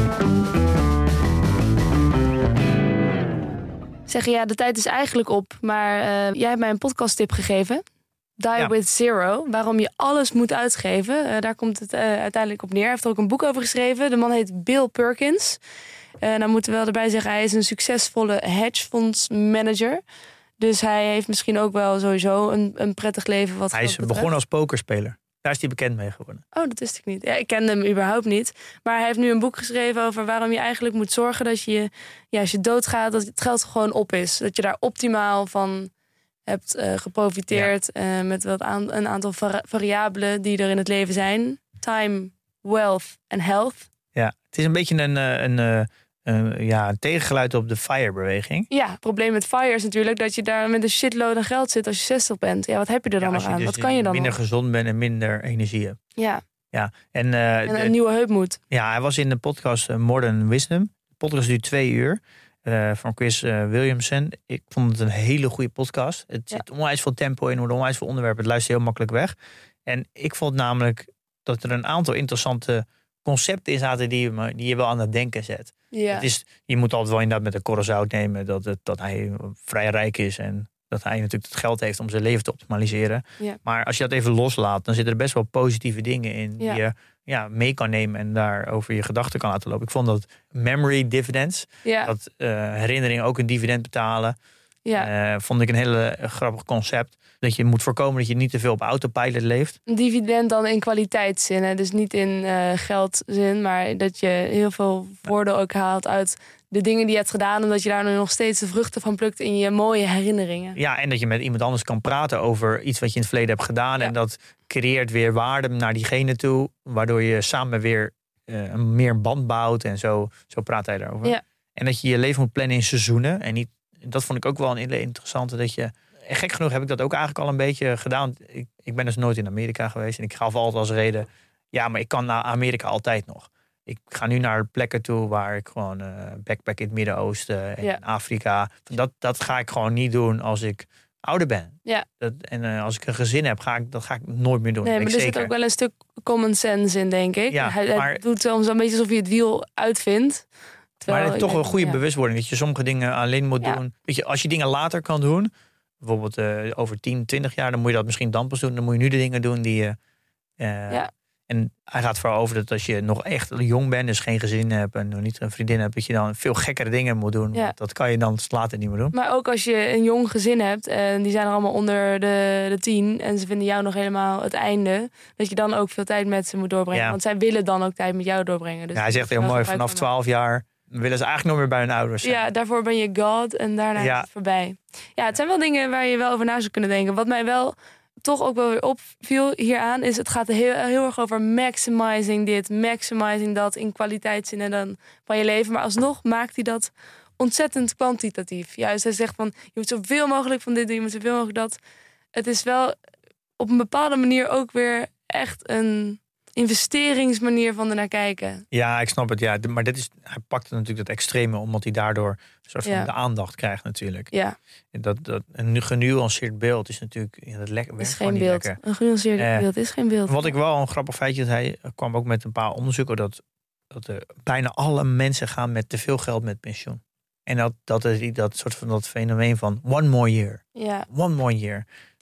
Zeggen ja, de tijd is eigenlijk op. Maar uh, jij hebt mij een podcasttip gegeven. Die ja. with Zero. Waarom je alles moet uitgeven. Uh, daar komt het uh, uiteindelijk op neer. Hij heeft er ook een boek over geschreven. De man heet Bill Perkins. Uh, dan moeten we wel erbij zeggen, hij is een succesvolle hedgefondsmanager. Dus hij heeft misschien ook wel sowieso een, een prettig leven. Wat hij is begonnen als pokerspeler. Daar is hij bekend mee geworden. Oh, dat wist ik niet. Ja, ik kende hem überhaupt niet. Maar hij heeft nu een boek geschreven over waarom je eigenlijk moet zorgen dat je, ja, als je doodgaat, dat het geld gewoon op is. Dat je daar optimaal van hebt uh, geprofiteerd. Ja. Uh, met wat aan, een aantal vari- variabelen die er in het leven zijn. Time, wealth en health. Ja, het is een beetje een, een, een, een, ja, een tegengeluid op de FIRE-beweging. Ja, het probleem met FIRE is natuurlijk dat je daar met een shitload aan geld zit als je zestig bent. Ja, wat heb je er dan ja, nog aan? Dus wat kan je dan minder nog? gezond bent en minder energie hebt. Ja. Ja, en, uh, en een de, nieuwe heup moet. Ja, hij was in de podcast uh, Modern Wisdom. De podcast duurt twee uur. Uh, van Chris uh, Williamson. Ik vond het een hele goede podcast. Het ja. zit onwijs veel tempo in, wordt onwijs veel onderwerpen. Het luistert heel makkelijk weg. En ik vond namelijk dat er een aantal interessante concepten in zaten die je, die je wel aan het denken zet. Ja. Het is, je moet altijd wel inderdaad met een korrel zout nemen dat, het, dat hij vrij rijk is en dat hij natuurlijk het geld heeft om zijn leven te optimaliseren. Ja. Maar als je dat even loslaat, dan zitten er best wel positieve dingen in die ja. je ja, mee kan nemen en daar over je gedachten kan laten lopen. Ik vond dat memory dividends, ja. dat uh, herinneringen ook een dividend betalen, ja. uh, vond ik een hele uh, grappig concept. Dat je moet voorkomen dat je niet te veel op autopilot leeft. Een dividend dan in kwaliteitszin, hè? Dus niet in uh, geldzin, maar dat je heel veel voordeel ook haalt uit de dingen die je hebt gedaan en dat je daar nu nog steeds de vruchten van plukt in je mooie herinneringen. Ja, en dat je met iemand anders kan praten over iets wat je in het verleden hebt gedaan. Ja. En dat creëert weer waarde naar diegene toe, waardoor je samen weer uh, meer band bouwt en zo, zo praat hij daarover. Ja. En dat je je leven moet plannen in seizoenen. En niet, dat vond ik ook wel een hele interessante, dat je... En gek genoeg heb ik dat ook eigenlijk al een beetje gedaan. Ik, ik ben dus nooit in Amerika geweest. En ik gaf altijd als reden, ja, maar ik kan naar Amerika altijd nog. Ik ga nu naar plekken toe waar ik gewoon uh, backpack in het Midden-Oosten en ja. Afrika. Dat, dat ga ik gewoon niet doen als ik ouder ben. Ja. Dat, en uh, als ik een gezin heb, ga ik, dat ga ik nooit meer doen. Nee, maar er zeker. zit ook wel een stuk common sense in, denk ik. Ja, hij, maar, hij doet soms een beetje alsof je het wiel uitvindt. Maar het is toch een goede ja. bewustwording dat je sommige dingen alleen moet ja. doen. Weet je, als je dingen later kan doen, bijvoorbeeld uh, over tien, twintig jaar, dan moet je dat misschien dan pas doen. Dan moet je nu de dingen doen die je... Uh, ja. En hij gaat vooral over dat als je nog echt jong bent, dus geen gezin hebt en nog niet een vriendin hebt, dat je dan veel gekkere dingen moet doen. Ja. Dat kan je dan later niet meer doen. Maar ook als je een jong gezin hebt en die zijn er allemaal onder de, de tien en ze vinden jou nog helemaal het einde, dat je dan ook veel tijd met ze moet doorbrengen. Ja. Want zij willen dan ook tijd met jou doorbrengen. Dus ja, hij zegt heel mooi, vanaf twaalf jaar willen ze eigenlijk nog meer bij hun ouders zijn. Ja, daarvoor ben je God en daarna ja. is het voorbij. Ja, het zijn wel dingen waar je wel over na zou kunnen denken. Wat mij wel toch ook wel weer opviel hieraan is, het gaat heel, heel erg over maximizing dit, maximizing dat in kwaliteitszin en dan van je leven. Maar alsnog maakt hij dat ontzettend kwantitatief. Juist, hij zegt van, je moet zoveel mogelijk van dit doen, je moet zoveel mogelijk dat. Het is wel op een bepaalde manier ook weer echt een investeringsmanier van ernaar kijken. Ja, ik snap het. Ja, maar dit is, hij pakt natuurlijk dat extreme, omdat hij daardoor een soort van ja. de aandacht krijgt natuurlijk. Ja. Dat, dat, een genuanceerd beeld is natuurlijk... Ja, dat le- is geen beeld. Lekker. Een genuanceerd eh, beeld is geen beeld. Wat ik wel een grappig feitje, dat hij kwam ook met een paar onderzoeken, dat, dat er bijna alle mensen gaan met te veel geld met pensioen. En dat, dat is dat soort van dat fenomeen van one more year. Ja. One more year.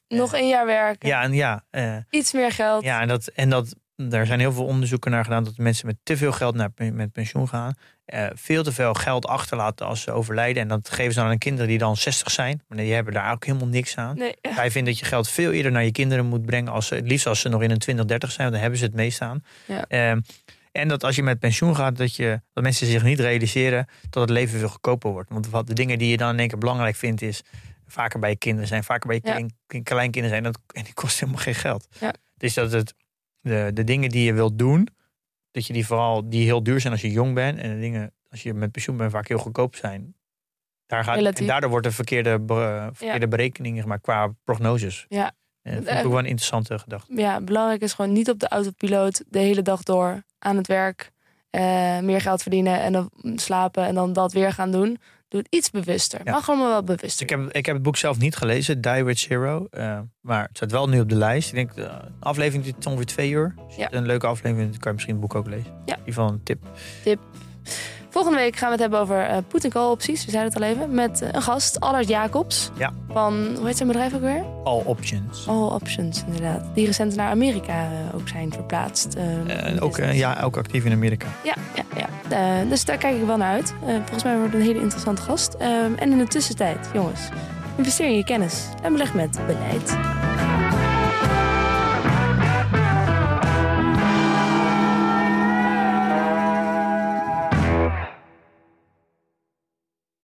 Nog een jaar werken. Ja, en ja. Uh, Iets meer geld. Ja, en dat, en dat, daar zijn heel veel onderzoeken naar gedaan dat mensen met te veel geld naar met pensioen gaan. Uh, veel te veel geld achterlaten als ze overlijden. En dat geven ze dan aan kinderen die dan zestig zijn. Maar die hebben daar ook helemaal niks aan. Nee. Wij vinden dat je geld veel eerder naar je kinderen moet brengen. Als ze, het liefst als ze nog in een twintig, dertig zijn. Want dan hebben ze het meest aan. Ja. Uh, en dat als je met pensioen gaat, dat, je, dat mensen zich niet realiseren dat het leven veel goedkoper wordt. Want wat de dingen die je dan in één keer belangrijk vindt is vaker bij je kinderen zijn. Vaker bij je klein, ja. kleinkinderen zijn. Dat, en die kost helemaal geen geld. Ja. Dus dat het, de, de dingen die je wilt doen, dat je die vooral die heel duur zijn als je jong bent. En de dingen als je met pensioen bent vaak heel goedkoop zijn. Daar gaat, en daardoor wordt er verkeerde, be, verkeerde ja. berekeningen gemaakt qua prognoses. Ja. En dat vind ik ook wel een interessante gedachte. Ja, belangrijk is gewoon niet op de autopiloot de hele dag door aan het werk. Uh, meer geld verdienen en dan slapen en dan dat weer gaan doen. Doe het iets bewuster. Ja. Mag allemaal wel bewuster. Ik heb, ik heb het boek zelf niet gelezen, Die With Zero. Uh, maar het staat wel nu op de lijst. Ik denk, de aflevering duurt ongeveer twee uur. Als je ja. een leuke aflevering, dan kan je misschien het boek ook lezen. Ja. In ieder geval een tip. Tip. Volgende week gaan we het hebben over uh, put and call opties. We zeiden het al even. Met uh, een gast, Allard Jacobs. Ja. Van, hoe heet zijn bedrijf ook weer? All Options. All Options, inderdaad. Die recent naar Amerika uh, ook zijn verplaatst. Uh, uh, ook, uh, ja, ook actief in Amerika. Ja, ja, ja. Uh, dus daar kijk ik wel naar uit. Uh, volgens mij wordt het een hele interessante gast. Uh, en in de tussentijd, jongens, investeer in je kennis en beleg met beleid.